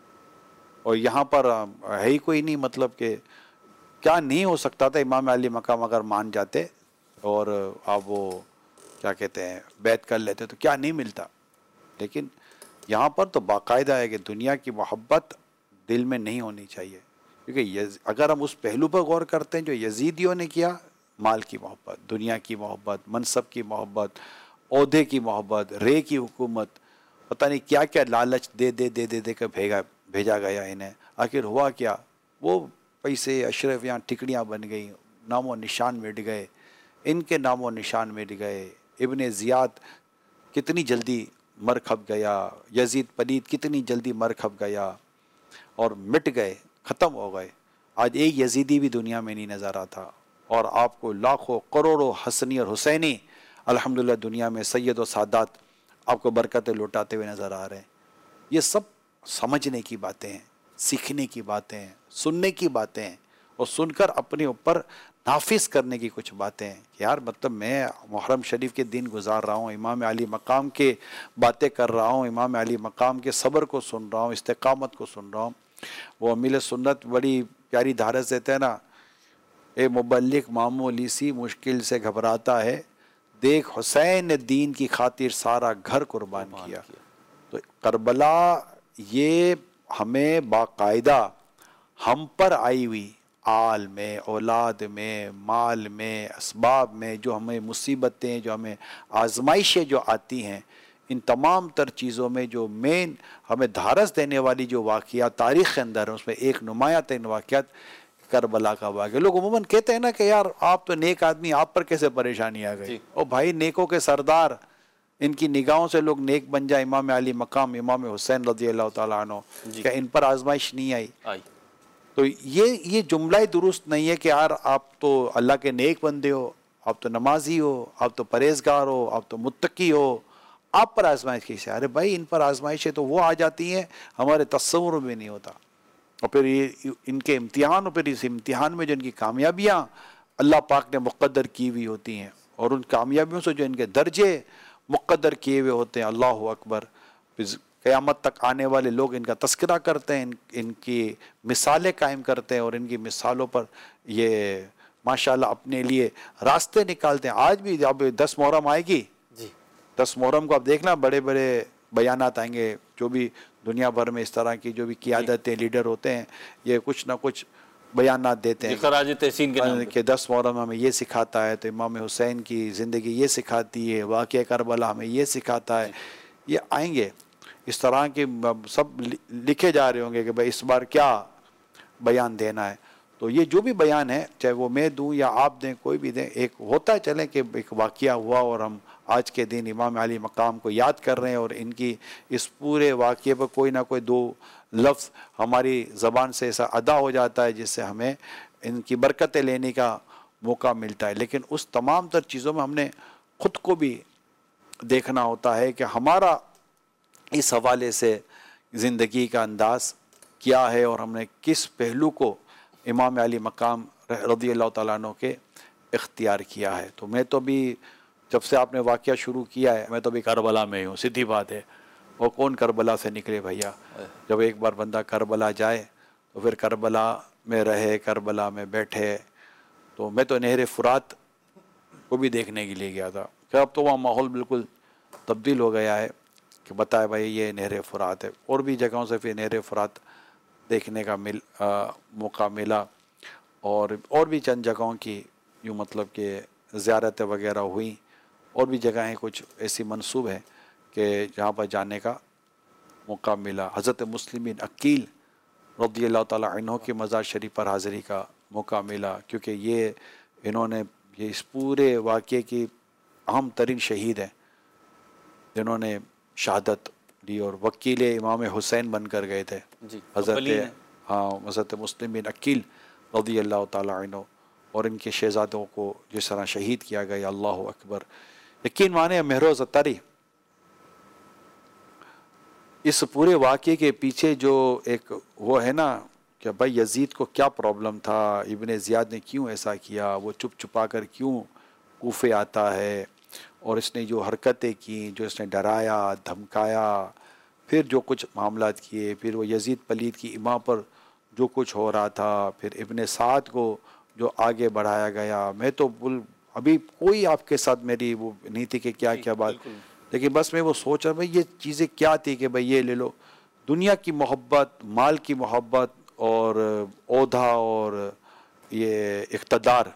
और यहाँ पर है ही कोई नहीं। मतलब कि क्या नहीं हो सकता था इमाम अली मकाम अगर मान जाते और आप वो क्या कहते हैं बैत कर लेते तो क्या नहीं मिलता। लेकिन यहाँ पर तो बाकायदा है कि दुनिया की मोहब्बत दिल में नहीं होनी चाहिए, क्योंकि अगर हम उस पहलू पर गौर करते हैं जो यजीदियों ने किया, माल की मोहब्बत, दुनिया की मोहब्बत, मनसब की मोहब्बत, ओहदे की मोहब्बत, रे की हुकूमत, पता नहीं क्या क्या लालच दे दे दे दे दे कर भेजा गया इन्हें। आखिर हुआ क्या? वो पैसे अशरफ यहाँ ठिकड़ियाँ बन गई, नामो निशान मिट गए, इनके नामो निशान मिट गए। इब्ने ज़ियाद कितनी जल्दी मर खप गया, यजीद पलीद कितनी जल्दी मर खप गया और मिट गए, ख़त्म हो गए। आज एक यजीदी भी दुनिया में नहीं नज़र आता और आपको लाखों करोड़ों हसनी और हुसैनी अल्हम्दुलिल्लाह दुनिया में सैयद और सादात आपको बरकतें लौटाते हुए नज़र आ रहे हैं। ये सब समझने की बातें हैं, सीखने की बातें हैं, सुनने की बातें हैं और सुनकर अपने ऊपर नाफिज करने की कुछ बातें हैं। यार मतलब मैं मुहर्रम शरीफ के दिन गुजार रहा हूँ, इमाम अली मकाम के बातें कर रहा हूँ, इमाम अली मकाम के सब्र को सुन रहा हूँ, इस्तिक़ामत को सुन रहा हूँ। वो अमील सुन्नत बड़ी प्यारी धारस देते हैं ना, ए मुबल्लिग मामूली सी मुश्किल से घबराता है, देख हुसैन ने दीन की खातिर सारा घर कुर्बान किया। तो करबला ये हमें बाकायदा हम पर आई हुई आल में, औलाद में, माल में, असबाब में जो हमें मुसीबतें, जो हमें आजमाइशें जो आती हैं, इन तमाम तर चीज़ों में जो मेन हमें धारस देने वाली जो वाक़िया तारीख़ के अंदर है, उसमें एक नुमाया तरीन वाक़ियात करबला का वाक़या। लोग उमूमन कहते हैं ना कि यार आप तो नेक आदमी, आप पर कैसे परेशानी आ गई? ओ भाई, नेकों के सरदार, इनकी निगाहों से लोग नेक बन जाए। इमाम अली मकाम इमाम हुसैन रज़ियल्लाहु ताला अन्हु, क्या इन पर आजमाइश नहीं आई? तो ये जुमला ही दुरुस्त नहीं है कि यार आप तो अल्लाह के नेक बंदे हो, आप तो नमाजी हो, आप तो परहेजगार हो, आप तो मुत्तकी हो, आप पर आजमाइश कैसे? अरे भाई, इन पर आजमाइशें तो वो आ जाती हैं हमारे तस्वुर में नहीं होता। और फिर ये इनके इम्तिहान, और फिर इस इम्तिहान में जो इनकी कामयाबियाँ अल्लाह पाक ने मुक़द्दर की हुई होती हैं और उन कामयाबियों से जो इनके दर्जे मुक़द्दर किए हुए होते हैं, अल्लाह अकबर, क़यामत तक आने वाले लोग इनका तस्करा करते हैं, इनकी मिसालें कायम करते हैं और इनकी मिसालों पर ये माशाल्लाह अपने लिए रास्ते निकालते हैं। आज भी जब 10 मुहर्रम आएगी जी, 10 मुहर्रम को आप देखना, बड़े बड़े बयानात आएंगे, जो भी दुनिया भर में इस तरह की जो भी क़ियादतें, लीडर होते हैं, ये कुछ ना कुछ बयानात देते हैं कि 10 मुहर्रम हमें ये सिखाता है, तो इमाम हुसैन की ज़िंदगी ये सिखाती है, वाक़या करबला हमें ये सिखाता है। ये आएंगे इस तरह के सब लिखे जा रहे होंगे कि भाई इस बार क्या बयान देना है। तो ये जो भी बयान है, चाहे वो मैं दूं या आप दें, कोई भी दें, एक होता चले कि एक वाक़या हुआ और हम आज के दिन इमाम अली मकाम को याद कर रहे हैं और इनकी इस पूरे वाक़े पर कोई ना कोई दो लफ्ज़ हमारी ज़बान से ऐसा अदा हो जाता है जिससे हमें इनकी बरकतें लेने का मौका मिलता है। लेकिन उस तमाम तर चीज़ों में हमने ख़ुद को भी देखना होता है कि हमारा इस हवाले से ज़िंदगी का अंदाज़ क्या है और हमने किस पहलू को इमाम अली मकाम रज़ी अल्लाह तआला अन्हु के इख्तियार किया है। तो मैं तो भी जब से आपने वाक़या शुरू किया है मैं तो भी करबला में ही हूँ, सीधी बात है। और कौन करबला से निकले भैया, जब एक बार बंदा करबला जाए तो फिर करबला में रहे, करबला में बैठे। तो मैं तो नहर फ़ुरात को भी देखने के लिए गया था, फिर अब तो वहाँ माहौल बिल्कुल तब्दील हो गया है कि बताए भाई ये नहर फ़ुरात है। और भी जगहों से फिर नहर फ़ुरात देखने का मौका मिला और भी चंद जगहों की यूँ मतलब कि ज़ियारतें वगैरह हुई। और भी जगहें कुछ ऐसी मंसूब हैं कि जहाँ पर जाने का मौका मिला। हज़रत मुस्लिमीन अकील रज़ी अल्लाह तआला अन्हु की मज़ार शरीफ पर हाज़िरी का मौका मिला, क्योंकि ये इन्होंने ये इस पूरे वाक़े की अहम तरीन शहीद हैं जिन्होंने शहादत दी और वकील इमाम हुसैन बनकर गए थे। हज़रत मुस्लिमीन अकील रज़ी अल्लाह तआला अन्हु और इनके शहज़ादों को जिस तरह शहीद किया गया, अल्लाह अकबर। यकीन माने महरोज़ अत्तारी, इस पूरे वाक़े के पीछे जो एक वो है ना कि भाई यजीद को क्या प्रॉब्लम था, इब्ने ज़ियाद ने क्यों ऐसा किया, वो चुप छुपा कर क्यों कूफे आता है और इसने जो हरकतें की, जो इसने डराया धमकाया, फिर जो कुछ मामलात किए, फिर वो यजीद पलीद की इमाम पर जो कुछ हो रहा था, फिर इब्ने साद को जो आगे बढ़ाया गया। मैं तो अभी कोई आपके साथ मेरी वो नहीं थी कि क्या क्या बात, लेकिन बस मैं वो सोच रहा भाई ये चीज़ें क्या थी कि भाई ये ले लो, दुनिया की मोहब्बत, माल की मोहब्बत और ओहदा और ये इक़्तिदार,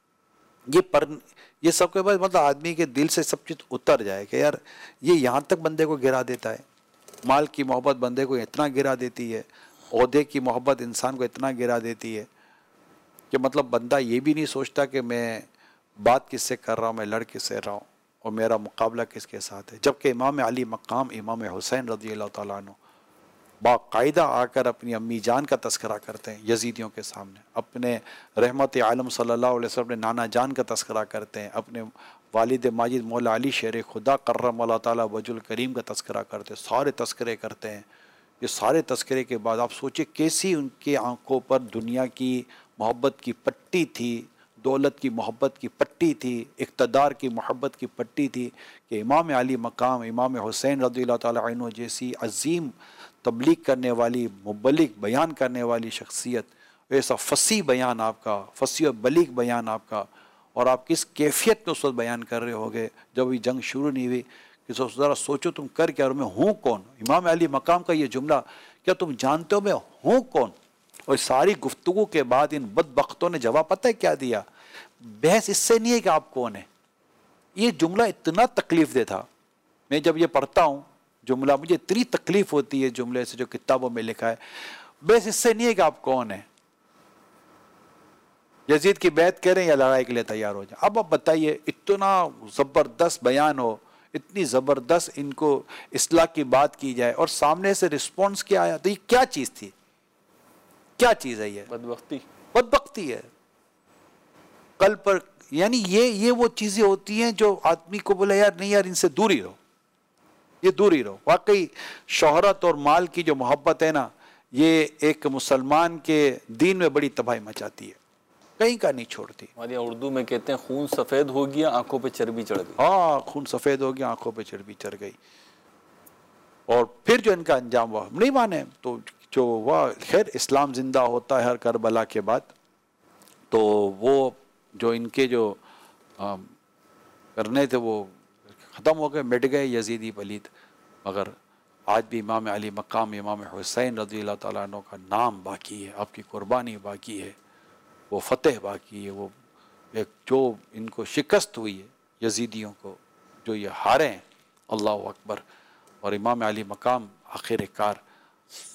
ये सब के बाद मतलब आदमी के दिल से सब चीज़ उतर जाए कि यार ये यहाँ तक बंदे को गिरा देता है। माल की मोहब्बत बंदे को इतना गिरा देती है, ओहदे की मोहब्बत इंसान को इतना गिरा देती है कि मतलब बंदा ये भी नहीं सोचता कि मैं बात किससे कर रहा हूँ, मैं लड़ किससे रहा हूँ और मेरा मुकाबला किसके साथ है। जबकि इमाम अली मकाम इमाम हुसैन रज़ी अल्लाह तआला अन्हु बाकायदा आकर अपनी अम्मी जान का तस्करा करते हैं यजीदियों के सामने, अपने रहमत आलम सल्लल्लाहु अलैहि वसल्लम अपने नाना जान का तस्करा करते हैं, अपने वालिद माजिद मौला अली शेर खुदा कर्रम अल्लाह ताला वजुल करीम का तस्करा करते हैं, सारे तस्करे करते हैं। ये सारे तस्करे के बाद आप सोचिए कैसी उनकी आंखों पर दुनिया की मोहब्बत की पट्टी थी, दौलत की मोहब्बत की पट्टी थी, इक़्तिदार की मोहब्बत की पट्टी थी कि इमाम अली मकाम इमाम हुसैन रज़ियल्लाहु ताला अन्हु जैसी अजीम तबलीग करने वाली, मुबल्लिग बयान करने वाली शख्सियत, ऐसा फसी बयान आपका, फसी और बलीग बयान आपका, और आप किस कैफियत में उस वक्त बयान कर रहे होगे जब ये जंग शुरू नहीं हुई कि ज़रा सोचो तुम कर क्या, और मैं हूँ कौन। इमाम अली मकाम का ये जुमला, क्या तुम जानते हो मैं हूँ कौन। और सारी गुफ्तगू के बाद इन बदबख्तों ने जवाब पता है क्या दिया, बहस इससे नहीं है कि आप कौन है। ये जुमला इतना तकलीफ दे था, मैं जब ये पढ़ता हूँ जुमला मुझे इतनी तकलीफ होती है जुमले से जो किताबों में लिखा है। बहस इससे नहीं है कि आप कौन है, यजीद की बैत करें या लड़ाई के लिए तैयार हो जाए। अब आप बताइए, इतना ज़बरदस्त बयान हो, इतनी ज़बरदस्त इनको इस्लाह की बात की जाए और सामने से रिस्पॉन्स क्या आया, तो ये क्या चीज़ थी, क्या चीज़ है ये, बदबख्ती है कल पर। यानी ये वो चीज़ें होती हैं जो आदमी को बोले यार नहीं यार इनसे दूर ही रहो, ये दूर ही रहो। वाकई शोहरत और माल की जो मोहब्बत है ना, ये एक मुसलमान के दीन में बड़ी तबाही मचाती है, कहीं का नहीं छोड़ती। हमारे उर्दू में कहते हैं खून सफ़ेद हो गया आंखों पे चर्बी चढ़ गई। हाँ, खून सफ़ेद हो गया आंखों पे चर्बी चढ़ गई। और फिर जो इनका अंजाम हुआ नहीं माने, तो जो हुआ खैर इस्लाम जिंदा होता है हर करबला के बाद, तो वो जो इनके जो करने थे वो ख़त्म हो गए, मिट गए यजीदी पलीद। मगर आज भी इमाम अली मकाम इमाम हुसैन रज़ियल्लाहु ताला अन्हु का नाम बाकी है, आपकी कुर्बानी बाकी है, वो फतेह बाकी है, वो एक जो इनको शिकस्त हुई है यजीदियों को, जो ये हारे हैं, अल्लाह अकबर। और इमाम अली मकाम आखिरकार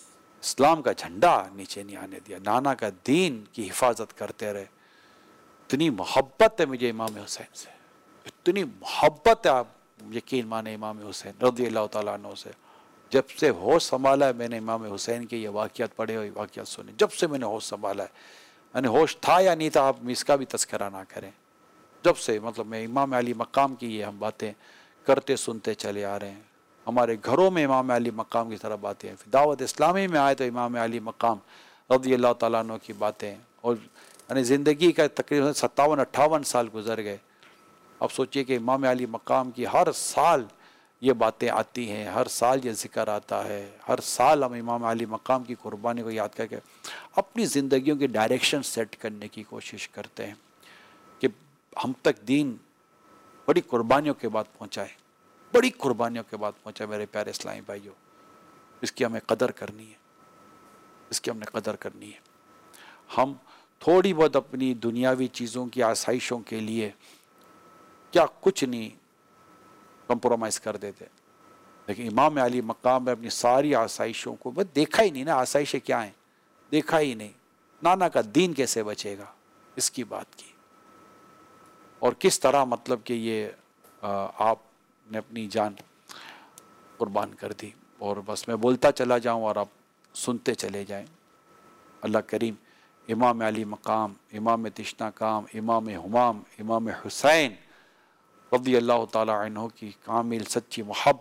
इस्लाम का झंडा नीचे नहीं आने दिया, नाना का दीन की हिफाजत करते रहे। इतनी मोहब्बत है मुझे इमाम हुसैन से, इतनी मोहब्बत है, आप यकीन माने इमाम हुसैन रज़ी अल्लाह तआला अन्हु से। जब से होश संभाला है मैंने इमाम हुसैन के ये वाक़ियात पढ़े और वाक़ियात सुने, जब से मैंने होश संभाला है, यानी होश था या नहीं था आप इसका भी तज़किरा ना करें, जब से मतलब मैं इमाम अली मकाम की ये हम बातें करते सुनते चले आ रहे हैं। हमारे घरों में इमाम अली मकाम की तरह बातें हैं, दावत इस्लामी में आए तो इमाम अली मकाम रज़ी अल्लाह तआला अन्हु की बातें, और यानी ज़िंदगी का तकरीबन 57-58 साल गुजर गए। अब सोचिए कि इमाम अली मकाम की हर साल ये बातें आती हैं, हर साल ये ज़िक्र आता है, हर साल हम इमाम अली मकाम की कुर्बानी को याद करके अपनी ज़िंदगियों की डायरेक्शन सेट करने की कोशिश करते हैं कि हम तक दीन बड़ी कुर्बानियों के बाद पहुँचाए, बड़ी कुर्बानियों के बाद पहुँचाए। मेरे प्यारे इस्लामी भाइयों, इसकी हमें कदर करनी है, इसकी हमने कदर करनी है। हम थोड़ी बहुत अपनी दुनियावी चीज़ों की आसाइशों के लिए क्या कुछ नहीं कंप्रोमाइज़ कर देते, लेकिन इमाम अली मकाम में अपनी सारी आसाइशों को बस देखा ही नहीं ना, आसाइशें क्या हैं देखा ही नहीं, नाना का दीन कैसे बचेगा इसकी बात की, और किस तरह मतलब कि ये आपने अपनी जान कुर्बान कर दी। और बस मैं बोलता चला जाऊं और आप सुनते चले जाएं। अल्लाह करीम इमाम अली मकाम, इमाम तिश्ना काम, इमाम हुमाम, इमाम हुसैन रज़ी अल्लाह ताला अन्हु की कामिल सच्ची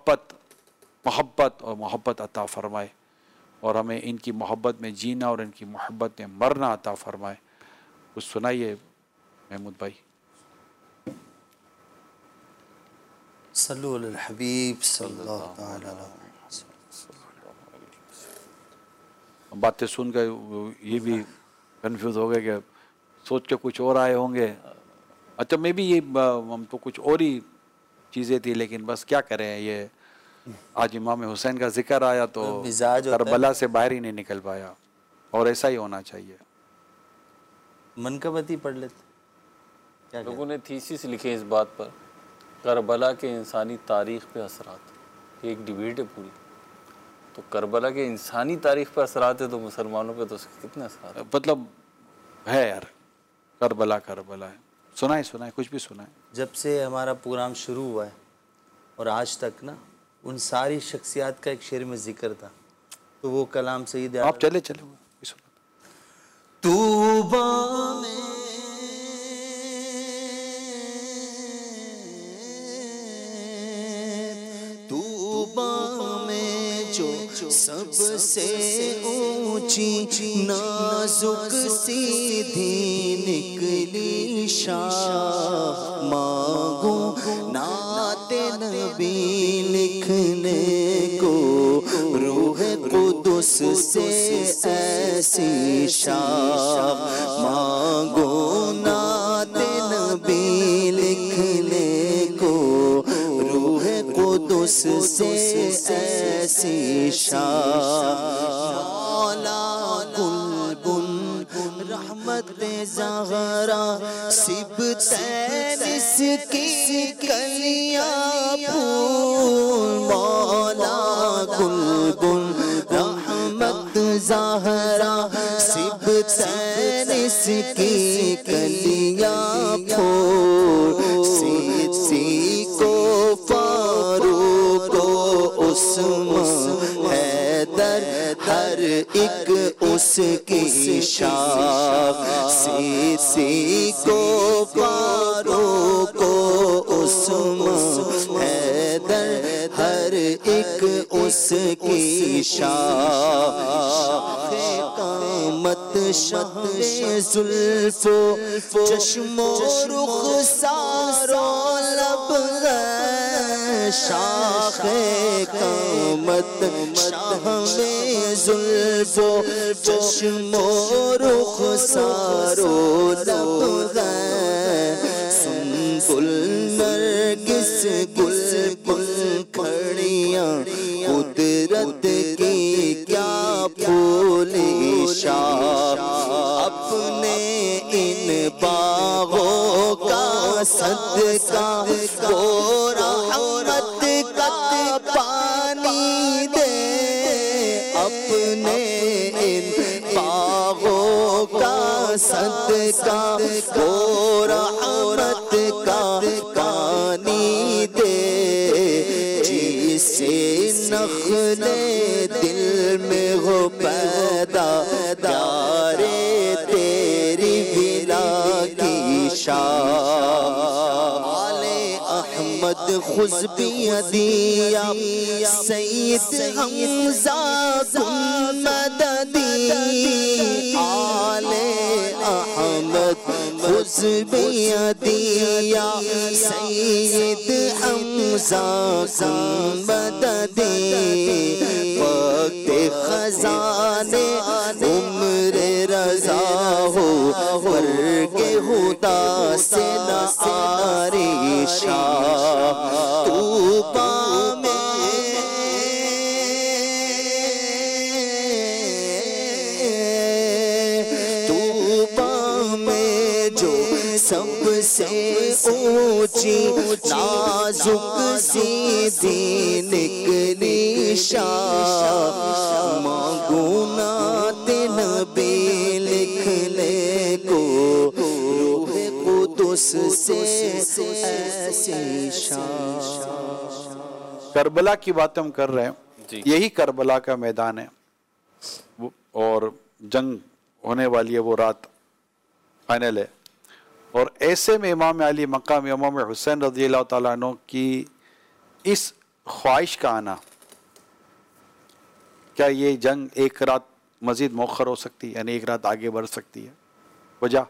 मोहब्बत अता फ़रमाए, और हमें इनकी मोहब्बत में जीना और इनकी मोहब्बत में मरना अता फ़रमाए। कुछ सुनाइए महमूद भाई। सल्लु अलल हबीब सल्लल्लाहु तआला अलैहि वसल्लम। बातें सुनकर ये भी कंफ्यूज हो गए कि सोच के कुछ और आए होंगे। अच्छा मैं भी ये हम तो कुछ और ही चीज़ें थी, लेकिन बस क्या करें, ये आज इमाम हुसैन का जिक्र आया तो करबला से बाहर ही नहीं निकल पाया, और ऐसा ही होना चाहिए। मनकबती पढ़ लेते। लोगों ने थीसिस लिखे इस बात पर, करबला के इंसानी तारीख़ पे असरात, एक डिबेट है पूरी। तो करबला के इंसानी तारीख़ पर असरात है तो मुसलमानों पे तो उसके कितने असरात है? मतलब है यार, करबला है, सुनाए कुछ भी सुनाए। जब से हमारा प्रोग्राम शुरू हुआ है और आज तक ना, उन सारी शख्सियात का एक शेर में जिक्र था, तो वो कलाम सईद आप चले तूबा में जो सबसे ऊंची नाजुक सीधी निकली शाह, मांगू नाते नबी लिखने को रूह कुदुस से ऐसी शाह, मांगो नाते नबी लिखने को रूह कुदुस से ऐसी शाह। मौला गुलबुन रहमत ज़हरा सिबतैन इसकी कलियां फूल, मौला गुलबुन रहमत ज़हरा सिबतैन इसकी कलियां फूल, सीधी को फारूक उस्मान हैदर हर एक उसकी शाख, सीधी को फारूक उस्मान हैदर हर एक उसकी शाख। कामत शहरे जुल्फो चश्मो रुखसारो लब शाखे कामत शाहमे जुल्फो चश्मो रुखसारो लब सुनबुल नरगिस बुलबुल खड़ियां कुदरत की क्या फूली शाख, अपने इन बागों का सदका को रहमत का पानी दे, अपने सदका वो रहमत का पानी दे, जिसे नखले दिल में हो पैदा प्यारे तेरी बिला की शान। अहमद खुशबिया दिया सईद हमजा कुन मददी, आले अहमद खुशबिया दिया सईद हमजा कुन मददी, वक्त खजाने उम्र रजा हो वर्गे खुदा से न आरी शाह। तूबा में जो सबसे ऊंची नाजुक सीधी निकली शाह, मांगूना तेन भी लिखने को रूह कुदुस से ऐसी शाह। करबला की बात हम कर रहे हैं, यही करबला का मैदान है और जंग होने वाली है, वो रात फाइनल है। और ऐसे में इमाम अली मकाम इमाम हुसैन रज़ी अल्लाह ताला अन्हु की इस ख्वाहिश का आना, क्या ये जंग एक रात मज़ीद मौखर हो सकती है, यानी एक रात आगे बढ़ सकती है? वजह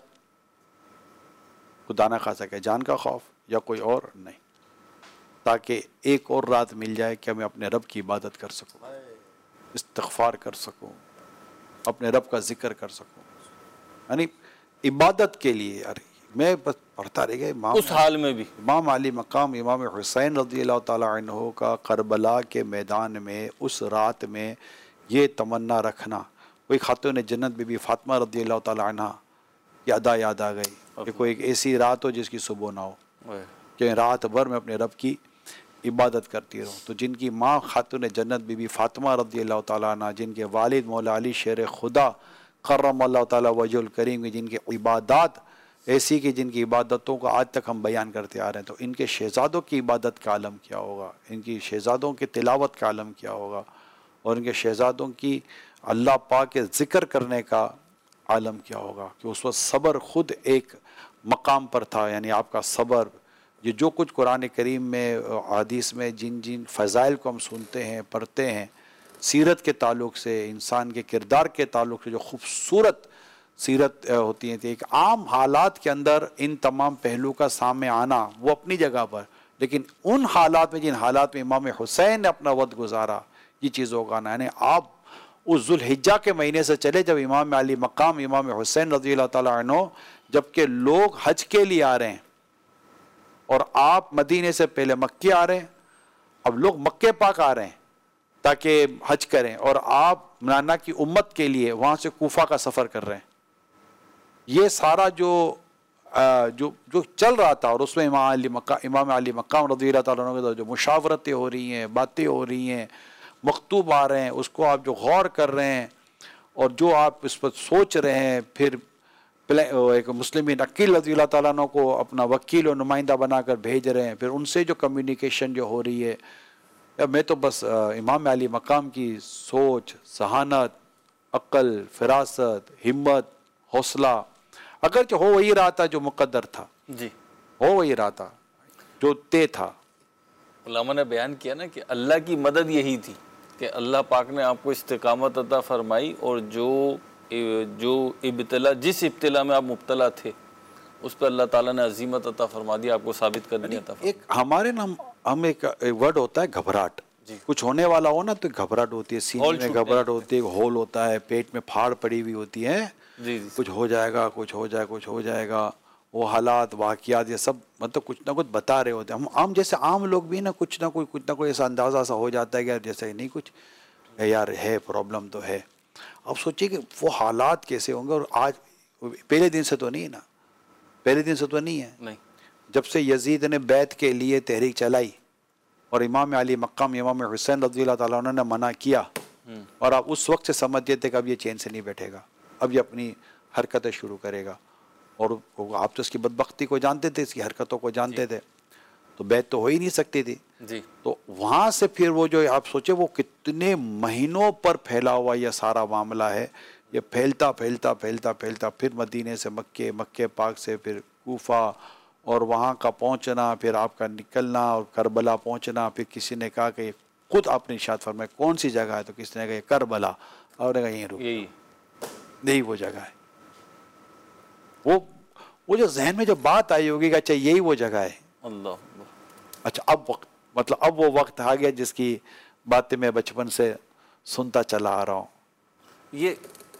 खुदा ना खा सके जान का खौफ या कोई और नहीं, ताकि एक और रात मिल जाए कि मैं अपने रब की इबादत कर सकूं, इस्तिग़फ़ार कर सकूं, अपने रब का जिक्र कर सकूं, यानी इबादत के लिए। अरे मैं बस पढ़ता रह गया उस हाल में भी इमाम अली मकाम इमाम हुसैन रज़ियल्लाहु ताला अन्हु का करबला के मैदान में उस रात में ये तमन्ना रखना। कोई खातून जन्नत बीबी फातिमा रज़ियल्लाहु ताला अन्हा की अदा याद आ गई कि कोई एक ऐसी रात हो जिसकी सुबह ना हो, कि रात भर मैं अपने रब की इबादत करती रहूँ। तो जिनकी माँ खातून जन्नत बीबी फातिमा रज़ियल्लाहु ताला अन्हा, जिनके वालिद मौला अली शेर खुदा कर्रमल्लाहु ताला वजहुल करीम, जिनकी इबादत ऐसी कि जिनकी इबादतों को आज तक हम बयान करते आ रहे हैं, तो इनके शहज़ादों की इबादत का आलम क्या होगा, इनकी शहज़ादों की तिलावत का आलम क्या होगा, और इनके शहज़ादों की अल्लाह पाक के ज़िक्र करने का आलम क्या होगा। कि उस वक्त सब्र ख़ुद एक मकाम पर था, यानी आपका सब्र, ये जो कुछ कुरान करीम में हदीस में जिन जिन फ़ज़ाइल को हम सुनते हैं पढ़ते हैं, सीरत के ताल्लुक़ से, इंसान के किरदार के ताल्लुक़ से जो खूबसूरत सीरत होती है, एक आम हालात के अंदर इन तमाम पहलू का सामने आना वो अपनी जगह पर, लेकिन उन हालात में जिन हालात में इमाम हुसैन ने अपना वक्त गुजारा, ये चीज़ों का आना, यानी आप उस जुल्हिज्जा के महीने से चले जब इमाम अली मकाम इमाम हुसैन रज़ियल्लाहु ताला अन्हु, जबकि लोग हज के लिए आ रहे हैं और आप मदीने से पहले मक्के आ रहे हैं, अब लोग मक्के पाक आ रहे हैं ताकि हज करें, और आप नाना की उम्मत के लिए वहाँ से कूफा का सफ़र कर रहे हैं। ये सारा जो जो चल रहा था, और उसमें इमाम अली मकाम रज़ियल्लाहु ताला अन्हु के जो मुशावरतें हो रही हैं, बातें हो रही हैं, मकतूब आ रहे हैं, उसको आप जो गौर कर रहे हैं और जो आप इस पर सोच रहे हैं, फिर एक मुस्लिमीन अकील रज़ियल्लाहु ताला अन्हु को अपना वकील और नुमाइंदा बनाकर भेज रहे हैं, फिर उनसे जो कम्युनिकेशन जो हो रही है, मैं तो बस इमाम अली मकाम की सोच, सहानत, अक्ल, फिरासत, हिम्मत, हौसला, अगर जो हो वही रहा था जो मुक़द्दर था जी, हो वही रहा था जो तय था। उलमा ने बयान किया ना कि अल्लाह की मदद यही थी कि अल्लाह पाक ने आपको इस्तिकामत अता फरमाई, और जो इब्तिला, जिस इब्तिला में आप मुब्तला थे उस पर अल्लाह ताला ने अजीमत अता फरमा दिया, आपको साबित कर दिया था। एक हमारे नाम हम एक वर्ड होता है घबराहट, कुछ होने वाला हो ना तो घबराहट होती है, सीने में घबराहट होती है, होल होता है, पेट में फाड़ पड़ी हुई होती है, कुछ हो जाएगा, कुछ हो जाएगा, वो हालात वाक़ियात ये सब मतलब कुछ ना कुछ बता रहे होते हैं। हम आम जैसे आम लोग भी ना कुछ ना कोई ऐसा अंदाज़ा सा हो जाता है कि यार जैसे नहीं कुछ है, यार है प्रॉब्लम तो है। अब सोचिए कि वो हालात कैसे होंगे, और आज पहले दिन से तो नहीं है ना, पहले दिन से तो नहीं है, नहीं, जब से यजीद ने बैत के लिए तहरीक चलाई और इमाम अली मकाम इमाम हुसैन रज़ियल्लाहु ताला अन्हु ने मना किया, और आप उस वक्त से समझते थे कि अब ये चैन से नहीं बैठेगा, अब ये अपनी हरकतें शुरू करेगा। और आप तो इसकी बदबख्ती को जानते थे, इसकी हरकतों को जानते थे, तो बैत तो हो ही नहीं सकती थी जी। तो वहाँ से फिर वो जो आप सोचे वो कितने महीनों पर फैला हुआ यह सारा मामला है। ये फैलता फैलता फैलता फैलता फिर मदीने से मक्के, मक्के पाक से फिर कूफा, और वहाँ का पहुँचना, फिर आपका निकलना और करबला पहुँचना। फिर किसी ने कहा कि खुद आपने इरशाद फरमाया कौन सी जगह है, तो किसी ने कहा करबला, और ने कहा यहीं रुक, यही वो जगह है। वो जो जहन में जो बात आई होगी कि अच्छा यही वो जगह है। अल्लाह। अच्छा अब वक्त, मतलब अब वो वक्त आ गया जिसकी बातें मैं बचपन से सुनता चला आ रहा हूँ। ये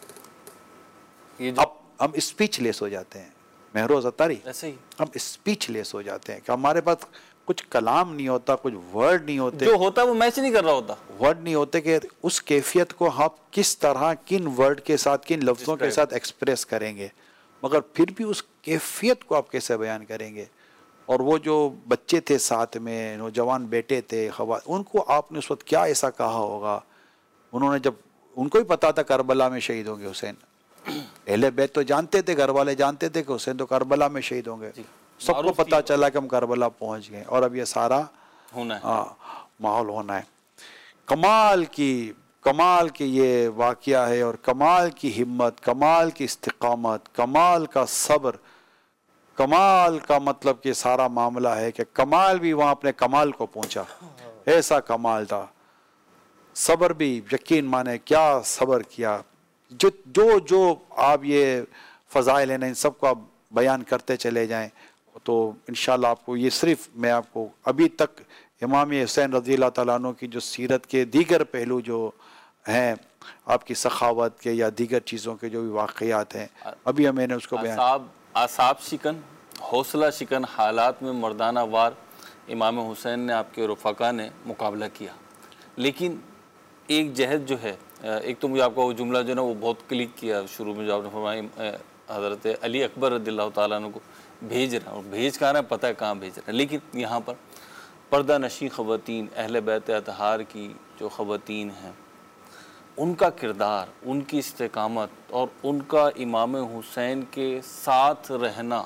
अब हम स्पीचलेस हो जाते हैं महरोज अतारी, ऐसे ही हम स्पीचलेस हो जाते हैं कि हमारे पास कुछ कलाम नहीं होता, कुछ वर्ड नहीं होते, जो होता है वो मैच नहीं कर रहा होता, वर्ड नहीं होते कि उस कैफियत को हम किस तरह, किन वर्ड के साथ, किन लफ्ज़ों के साथ एक्सप्रेस करेंगे, मगर फिर भी उस कैफियत को आप कैसे बयान करेंगे। और वो जो बच्चे थे साथ में, नौजवान बेटे थे, उनको आपने उस वक्त क्या ऐसा कहा होगा। उन्होंने जब, उनको ही पता था करबला में शहीद होंगे हुसैन, अहले बैत तो जानते थे, घर वाले जानते थे कि हुसैन तो करबला में शहीद होंगे, सबको पता चला कि हम करबला पहुंच गए और अब ये सारा होना है, माहौल होना है। कमाल की ये वाक़या है, और कमाल की हिम्मत, कमाल की इस्तिकामत, कमाल का सब्र, कमाल का मतलब कि सारा मामला है कि कमाल भी वहाँ अपने कमाल को पहुँचा, ऐसा कमाल था। सब्र भी, यकीन माने क्या सब्र किया। जो आप ये फ़ज़ाइल हैं इन सबको आप बयान करते चले जाएं तो इंशाल्लाह आपको ये, सिर्फ मैं आपको अभी तक इमाम हुसैन रज़ी अल्लाह तआला अन्हु की जो सीरत के दीगर पहलू जो हैं, आपकी सखावत के या दीगर चीज़ों के जो भी वाक़यात हैं, अभी मैंने उसको बयान, आसाब शिकन, हौसला शिकन हालात में मर्दाना वार इमाम हुसैन ने, आपके रफ़ाका ने मुकाबला किया। लेकिन एक जहद जो है, एक तो मुझे आपका वो जुमला जो है ना वो बहुत क्लिक किया शुरू में, जो आपने फरमाया हज़रत अली अकबर रज़ियल्लाहु ताला अन्हु को भेज रहा, और भेज कहाँ रहा है पता है कहाँ भेज रहा है। लेकिन यहाँ पर पर्दा नशी ख़वातीन, अहले बैत अतहार की जो ख़वातीन हैं, उनका किरदार, उनकी इस्तिकामत और उनका इमाम हुसैन के साथ रहना,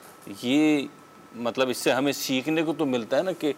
ये मतलब इससे हमें सीखने को तो मिलता है ना कि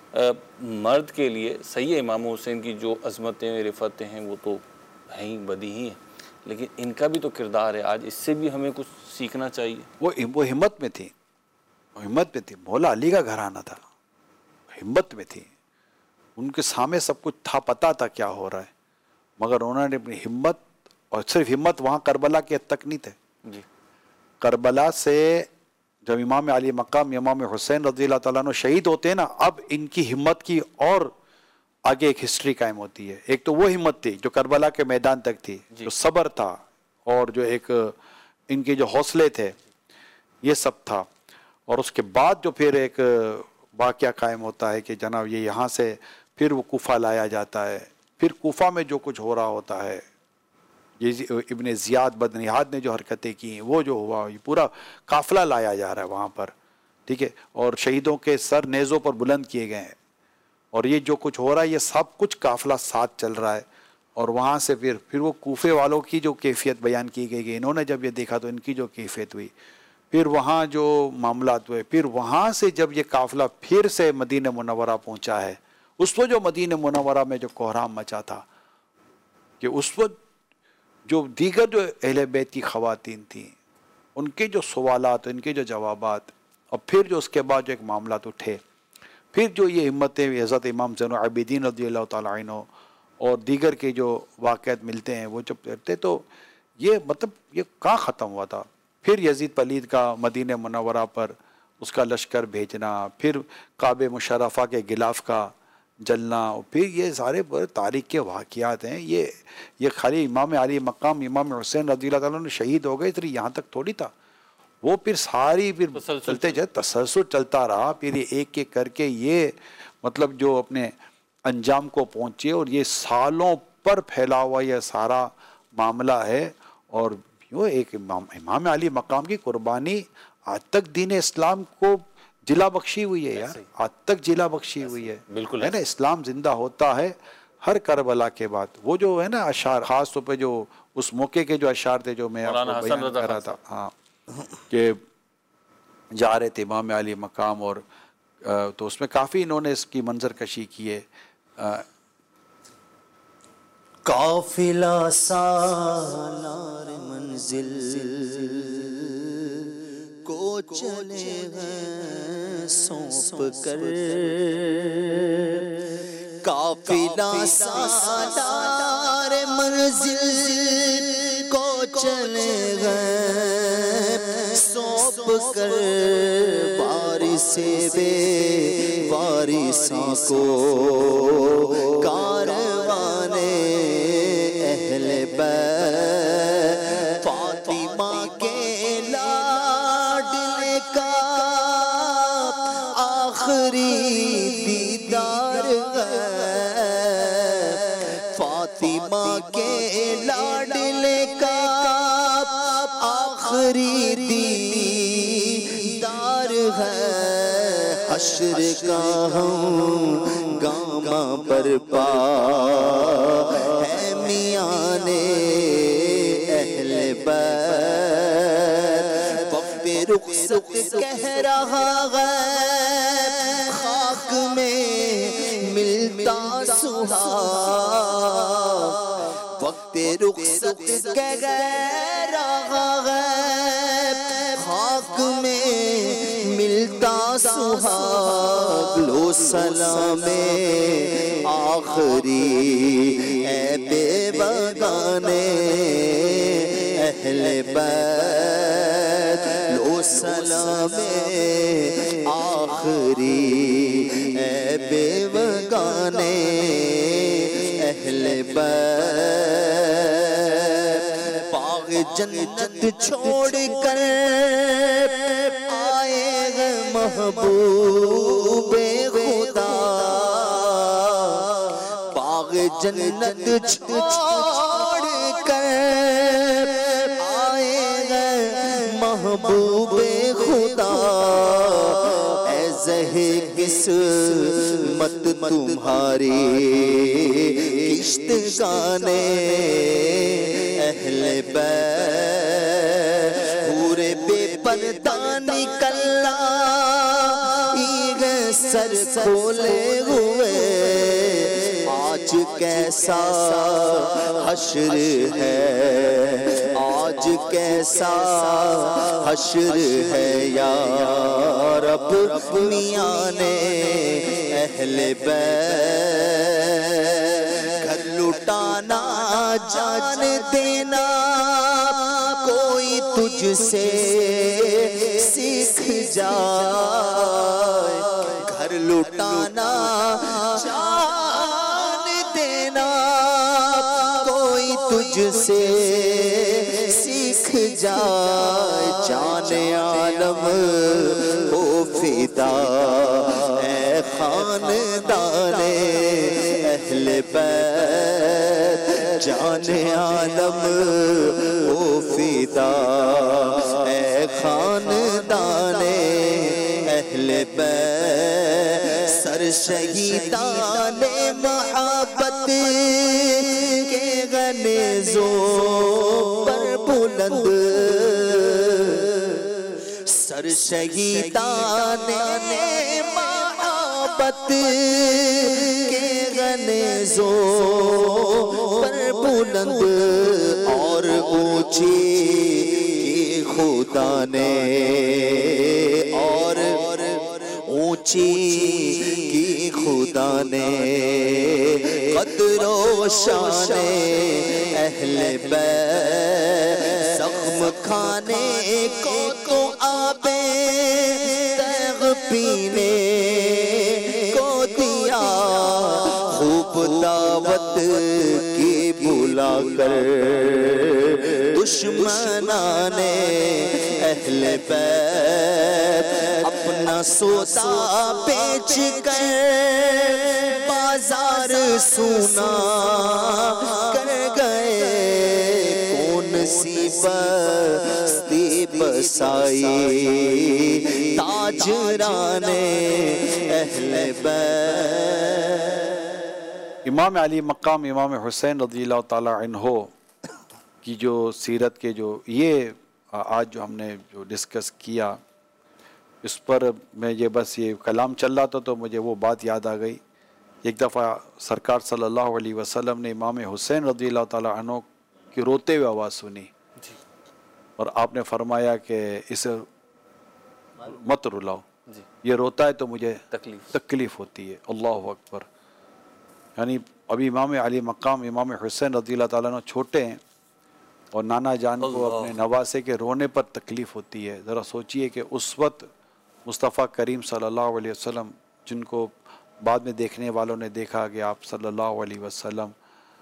मर्द के लिए सही है, इमाम हुसैन की जो अज़मतें, रिफ़तें हैं वो तो हैं ही, बदी ही हैं, लेकिन इनका भी तो किरदार है। आज इससे भी हमें कुछ सीखना चाहिए। वो हिम्मत में थी, हिम्मत में थी। मौला अली का घराना था, हिम्मत में थी, उनके सामने सब कुछ था, पता था क्या हो रहा है, मगर उन्होंने अपनी हिम्मत, और सिर्फ हिम्मत वहाँ करबला के हद तक नहीं थे जी। करबला से जब इमाम अली मकाम इमाम हुसैन रज़ियल्लाहु ताला अन्हु शहीद होते हैं ना, अब इनकी हिम्मत की और आगे एक हिस्ट्री कायम होती है। एक तो वो हिम्मत थी जो करबला के मैदान तक थी, जो सब्र था, और जो एक इनके जो हौसले थे, ये सब था। और उसके बाद जो फिर एक वाक़या कायम होता है कि जनाब ये यहाँ से फिर वो कूफा लाया जाता है, फिर कूफा में जो कुछ हो रहा होता है, ये इब्ने ज़ियाद बदनिहाद ने जो हरकतें की हैं, वो जो हुआ, ये पूरा काफ़िला लाया जा रहा है वहाँ पर, ठीक है, और शहीदों के सर नेज़ों पर बुलंद किए गए हैं, और ये जो कुछ हो रहा है ये सब कुछ काफ़िला साथ चल रहा है। और वहाँ से फिर वो कूफे वालों की जो कैफियत बयान की गई, इन्होंने जब ये देखा तो इनकी जो कैफियत हुई, फिर वहाँ जो मामलात हुए, फिर वहाँ से जब ये काफ़िला फिर से मदीना मुनव्वरा पहुँचा है, उस वक्त जो मदीना मुनव्वरा में जो कोहराम मचा था, कि उस वक्त जो दीगर जो अहले बैत की ख़वातीन थी, उनके जो सवालात, उनके जो जवाबात, और फिर जो उसके बाद जो एक मामलात उठे, फिर जो ये हिम्मतें हज़रत इमाम ज़ैनुल आबिदीन रज़ियल्लाहु ताला अन्हु और दीगर के जो वाक़यात मिलते हैं, वो जब करते तो ये मतलब ये कहाँ ख़त्म हुआ था। फिर यजीद पलीद का मदीना मुनव्वरा पर उसका लश्कर भेजना, फिर काबे मुशर्रफ़ा के गिलाफ़ का जलना, और फिर ये सारे बड़े तारीख़ के वाक़यात हैं। ये खाली इमाम अली मकाम इमाम हुसैन रज़ियल्लाहु ताला अन्हु शहीद हो गए, इसलिए यहाँ तक थोड़ी था, वो फिर सारी फिर चलते जाए, तसलसल चलता रहा। फिर ये एक एक करके ये मतलब जो अपने अंजाम को पहुँचे, और ये सालों पर फैला हुआ ये सारा मामला है। और वो एक इमाम अली मकाम की कुर्बानी आज तक दीन इस्लाम को जिला बख्शी हुई है यार, आज तक जिला बख्शी हुई है, बिल्कुल है ना। इस्लाम जिंदा होता है हर करबला के बाद वो जो है ना अशार, ख़ास तौर पे जो उस मौके के जो अशार थे जो मैं मौलाना आपको हसन बयान रज़ा कर रहा खान था, हाँ, कि जा रहे थे इमाम अली मकाम और तो उसमें काफ़ी इन्होंने इसकी मंजर कशी की है। काफिला सालार मंजिल को चले हैं सौंप कर, काफिला सालार मंजिल को चले गए सौंप कर, बारिशे बे बारिशों को कारवाने अहले बैत फातिमा के लाडले का आखिरी दीदार है, फातिमा के लाडले का आखिरी दीदार है। हश्र का हम गामा बरपा है मियाने अहले बैत, वक्ते रुखसत कह रहा है खाक में मिलता सुहाग, वक्ते रुखसत कह रहा है खाक में मिलता सुहाग, लो सलामे आखिरी ए बेबगाने अहले बैत, लो सलामे आखिरी ए बेबगाने अहले बैत, बाग जन्नत छोड़ कर महबूबे खुदा, बाग जन्नत छोड़ कर आए हैं महबूबे खुदा, ऐज़े किस्मत तुम्हारी किश्त गाने अहले बैत, पूरे बेपर्दा निकला सर खोले हुए, आज कैसा हश्र है, आज कैसा हश्र है या रब मियां ने अहले बैत, घर लुटाना जान देना कोई तुझसे सीख जाए, घर लुटाना जान देना कोई तुझसे सीख जाए, जाने आलम हो फिदा ए खानदाने अहले बैत, जाने आलम हो फिदा ए खानदाने अहले बैत, सर शहीदाने मोहब्बत के गनेज़ों पर बुलंद, सर शहीदाने मोहब्बत के गनेज़ों पर बुलंद, और ऊंची खुदा ने और ऊंची की खुदा ने कदरो शाने अहले बैत, जख्म खाने को तो आबे तैग पीने को दिया, खूब दावत की बुला कर दुश्मनाने अहले बैत, अपना सौदा बेच कर बाजार सूना कर गए, कौन सी बस्ती बसाई ताजराने अहले बैत। इमाम अली मकाम इमाम हुसैन रज़ियल्लाहु ताला अन्हो की जो सीरत के जो ये आज जो हमने जो डिस्कस किया, इस पर मैं ये बस ये कलाम चल रहा था तो मुझे वो बात याद आ गई। एक दफ़ा सरकार सल्लल्लाहु अलैहि वसल्लम ने इमाम हुसैन रज़ियल्लाहु ताला अन्हो की रोते हुए आवाज़ सुनी और आपने फरमाया कि इसे मत रुलाओ, ये रोता है तो मुझे तकलीफ़ होती है। अल्लाहु अकबर। यानी अभी इमाम अली मकाम इमाम हुसैन रज़ियल्लाहु ताला अन्हु छोटे हैं और नाना जान को अपने नवासे के रोने पर तकलीफ़ होती है। ज़रा सोचिए कि उस वक्त मुस्तफ़ा करीम सल्लल्लाहु अलैहि वसल्लम, जिनको बाद में देखने वालों ने देखा कि आप सल्लल्लाहु अलैहि वसल्लम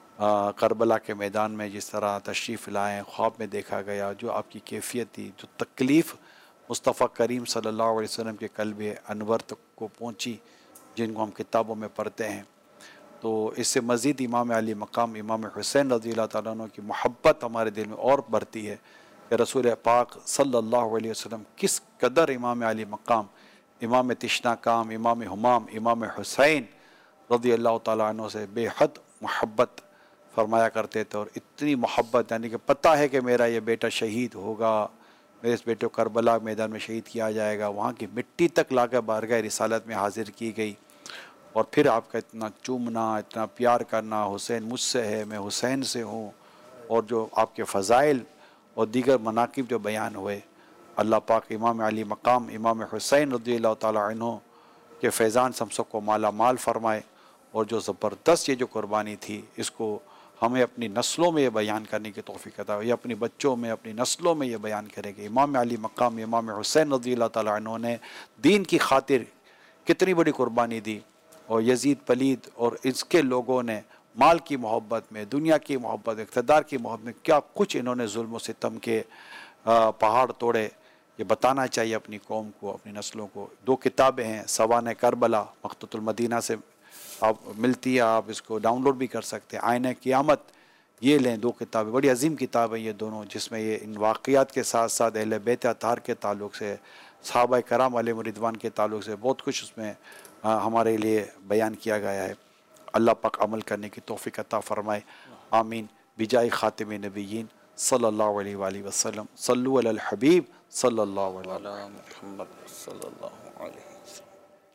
करबला के मैदान में जिस तरह तशरीफ़ लाएँ, ख्वाब में देखा गया, जो आपकी कैफियत थी, जो तकलीफ़ मुस्तफ़ा करीम सल्लल्लाहु अलैहि वसल्लम के क़ल्ब अनवर तक को पहुँची, जिनको हम किताबों में पढ़ते हैं। तो इससे मज़ीद इमाम अली मकाम इमाम हुसैन रज़ियल्लाहु ताला अन्हु की मोहब्बत हमारे दिल में और बढ़ती है कि रसूल पाक सल्लल्लाहु अलैहि वसल्लम किस कदर इमाम अली मकाम इमाम तिश्ना काम इमाम हुमाम इमाम हुसैन रज़ियल्लाहु ताला अन्हु से बेहद मोहब्बत फरमाया करते थे। और इतनी मोहब्बत यानी कि पता है कि मेरा ये बेटा शहीद होगा, मेरे इस बेटे को करबला मैदान में शहीद किया जाएगा, वहाँ की मिट्टी तक लाकर बारगाह रिसालत में हाजिर की गई। और फिर आपका इतना चूमना, इतना प्यार करना, हुसैन मुझसे है, मैं हुसैन से हूँ, और जो आपके फ़ज़ाइल और दीगर मनाकिब जो बयान हुए, अल्लाह पाक इमाम अली मकाम इमाम हुसैन रज़ियल्लाहु ताला अन्हु के फैज़ान हम सबको माला माल फरमाए। और जो ज़बरदस्त ये जो कुर्बानी थी, इसको हमें अपनी नस्लों में ये बयान करने की तौफ़ीक़ अता हो, या अपनी बच्चों में अपनी नस्लों में ये बयान करेंगे इमाम अली मकाम इमाम हुसैन रज़ियल्लाहु ताला अन्हु ने दीन की खातिर कितनी बड़ी कुर्बानी दी। और यजीद पलीद और इसके लोगों ने माल की मोहब्बत में, दुनिया की मोहब्बत, इक़्तिदार की मोहब्बत में क्या कुछ इन्होंने जुल्म व सितम के पहाड़ तोड़े, ये बताना चाहिए अपनी कौम को, अपनी नस्लों को। 2 किताबें हैं, सवान करबला मक़तूल मदीना से आप मिलती है, आप इसको डाउनलोड भी कर सकते हैं। आईने क़ियामत, ये लें, 2 किताबें, बड़ी अजीम किताबें ये दोनों, जिसमें ये इन वाक़ियात के साथ साथ अहले बैत अताहर के ताल्लुक़ से, सहाबा कराम अलैहिम रिदवान के ताल्लुक़ से बहुत कुछ उसमें हमारे लिए बयान किया गया है। अल्लाह पाक अमल करने की तौफ़ीक़ अता फ़रमाए, आमीन। बिजाए ख़ातिम नबिय्यीन सल्लल्लाहु अलैहि वसल्लम, सल्लु अलल हबीब सल्लल्लाहु अलैहि मुहम्मद सल्लल्लाहु अलैहि वसल्लम।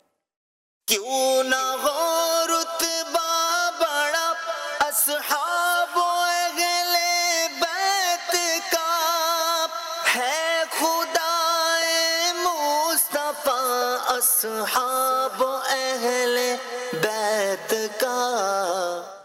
क्यों ना हो रुतबा बड़ा अस्हाबो अहले बैत का, है खुदाए मुस्तफा अस्हाबो अहले बैत का।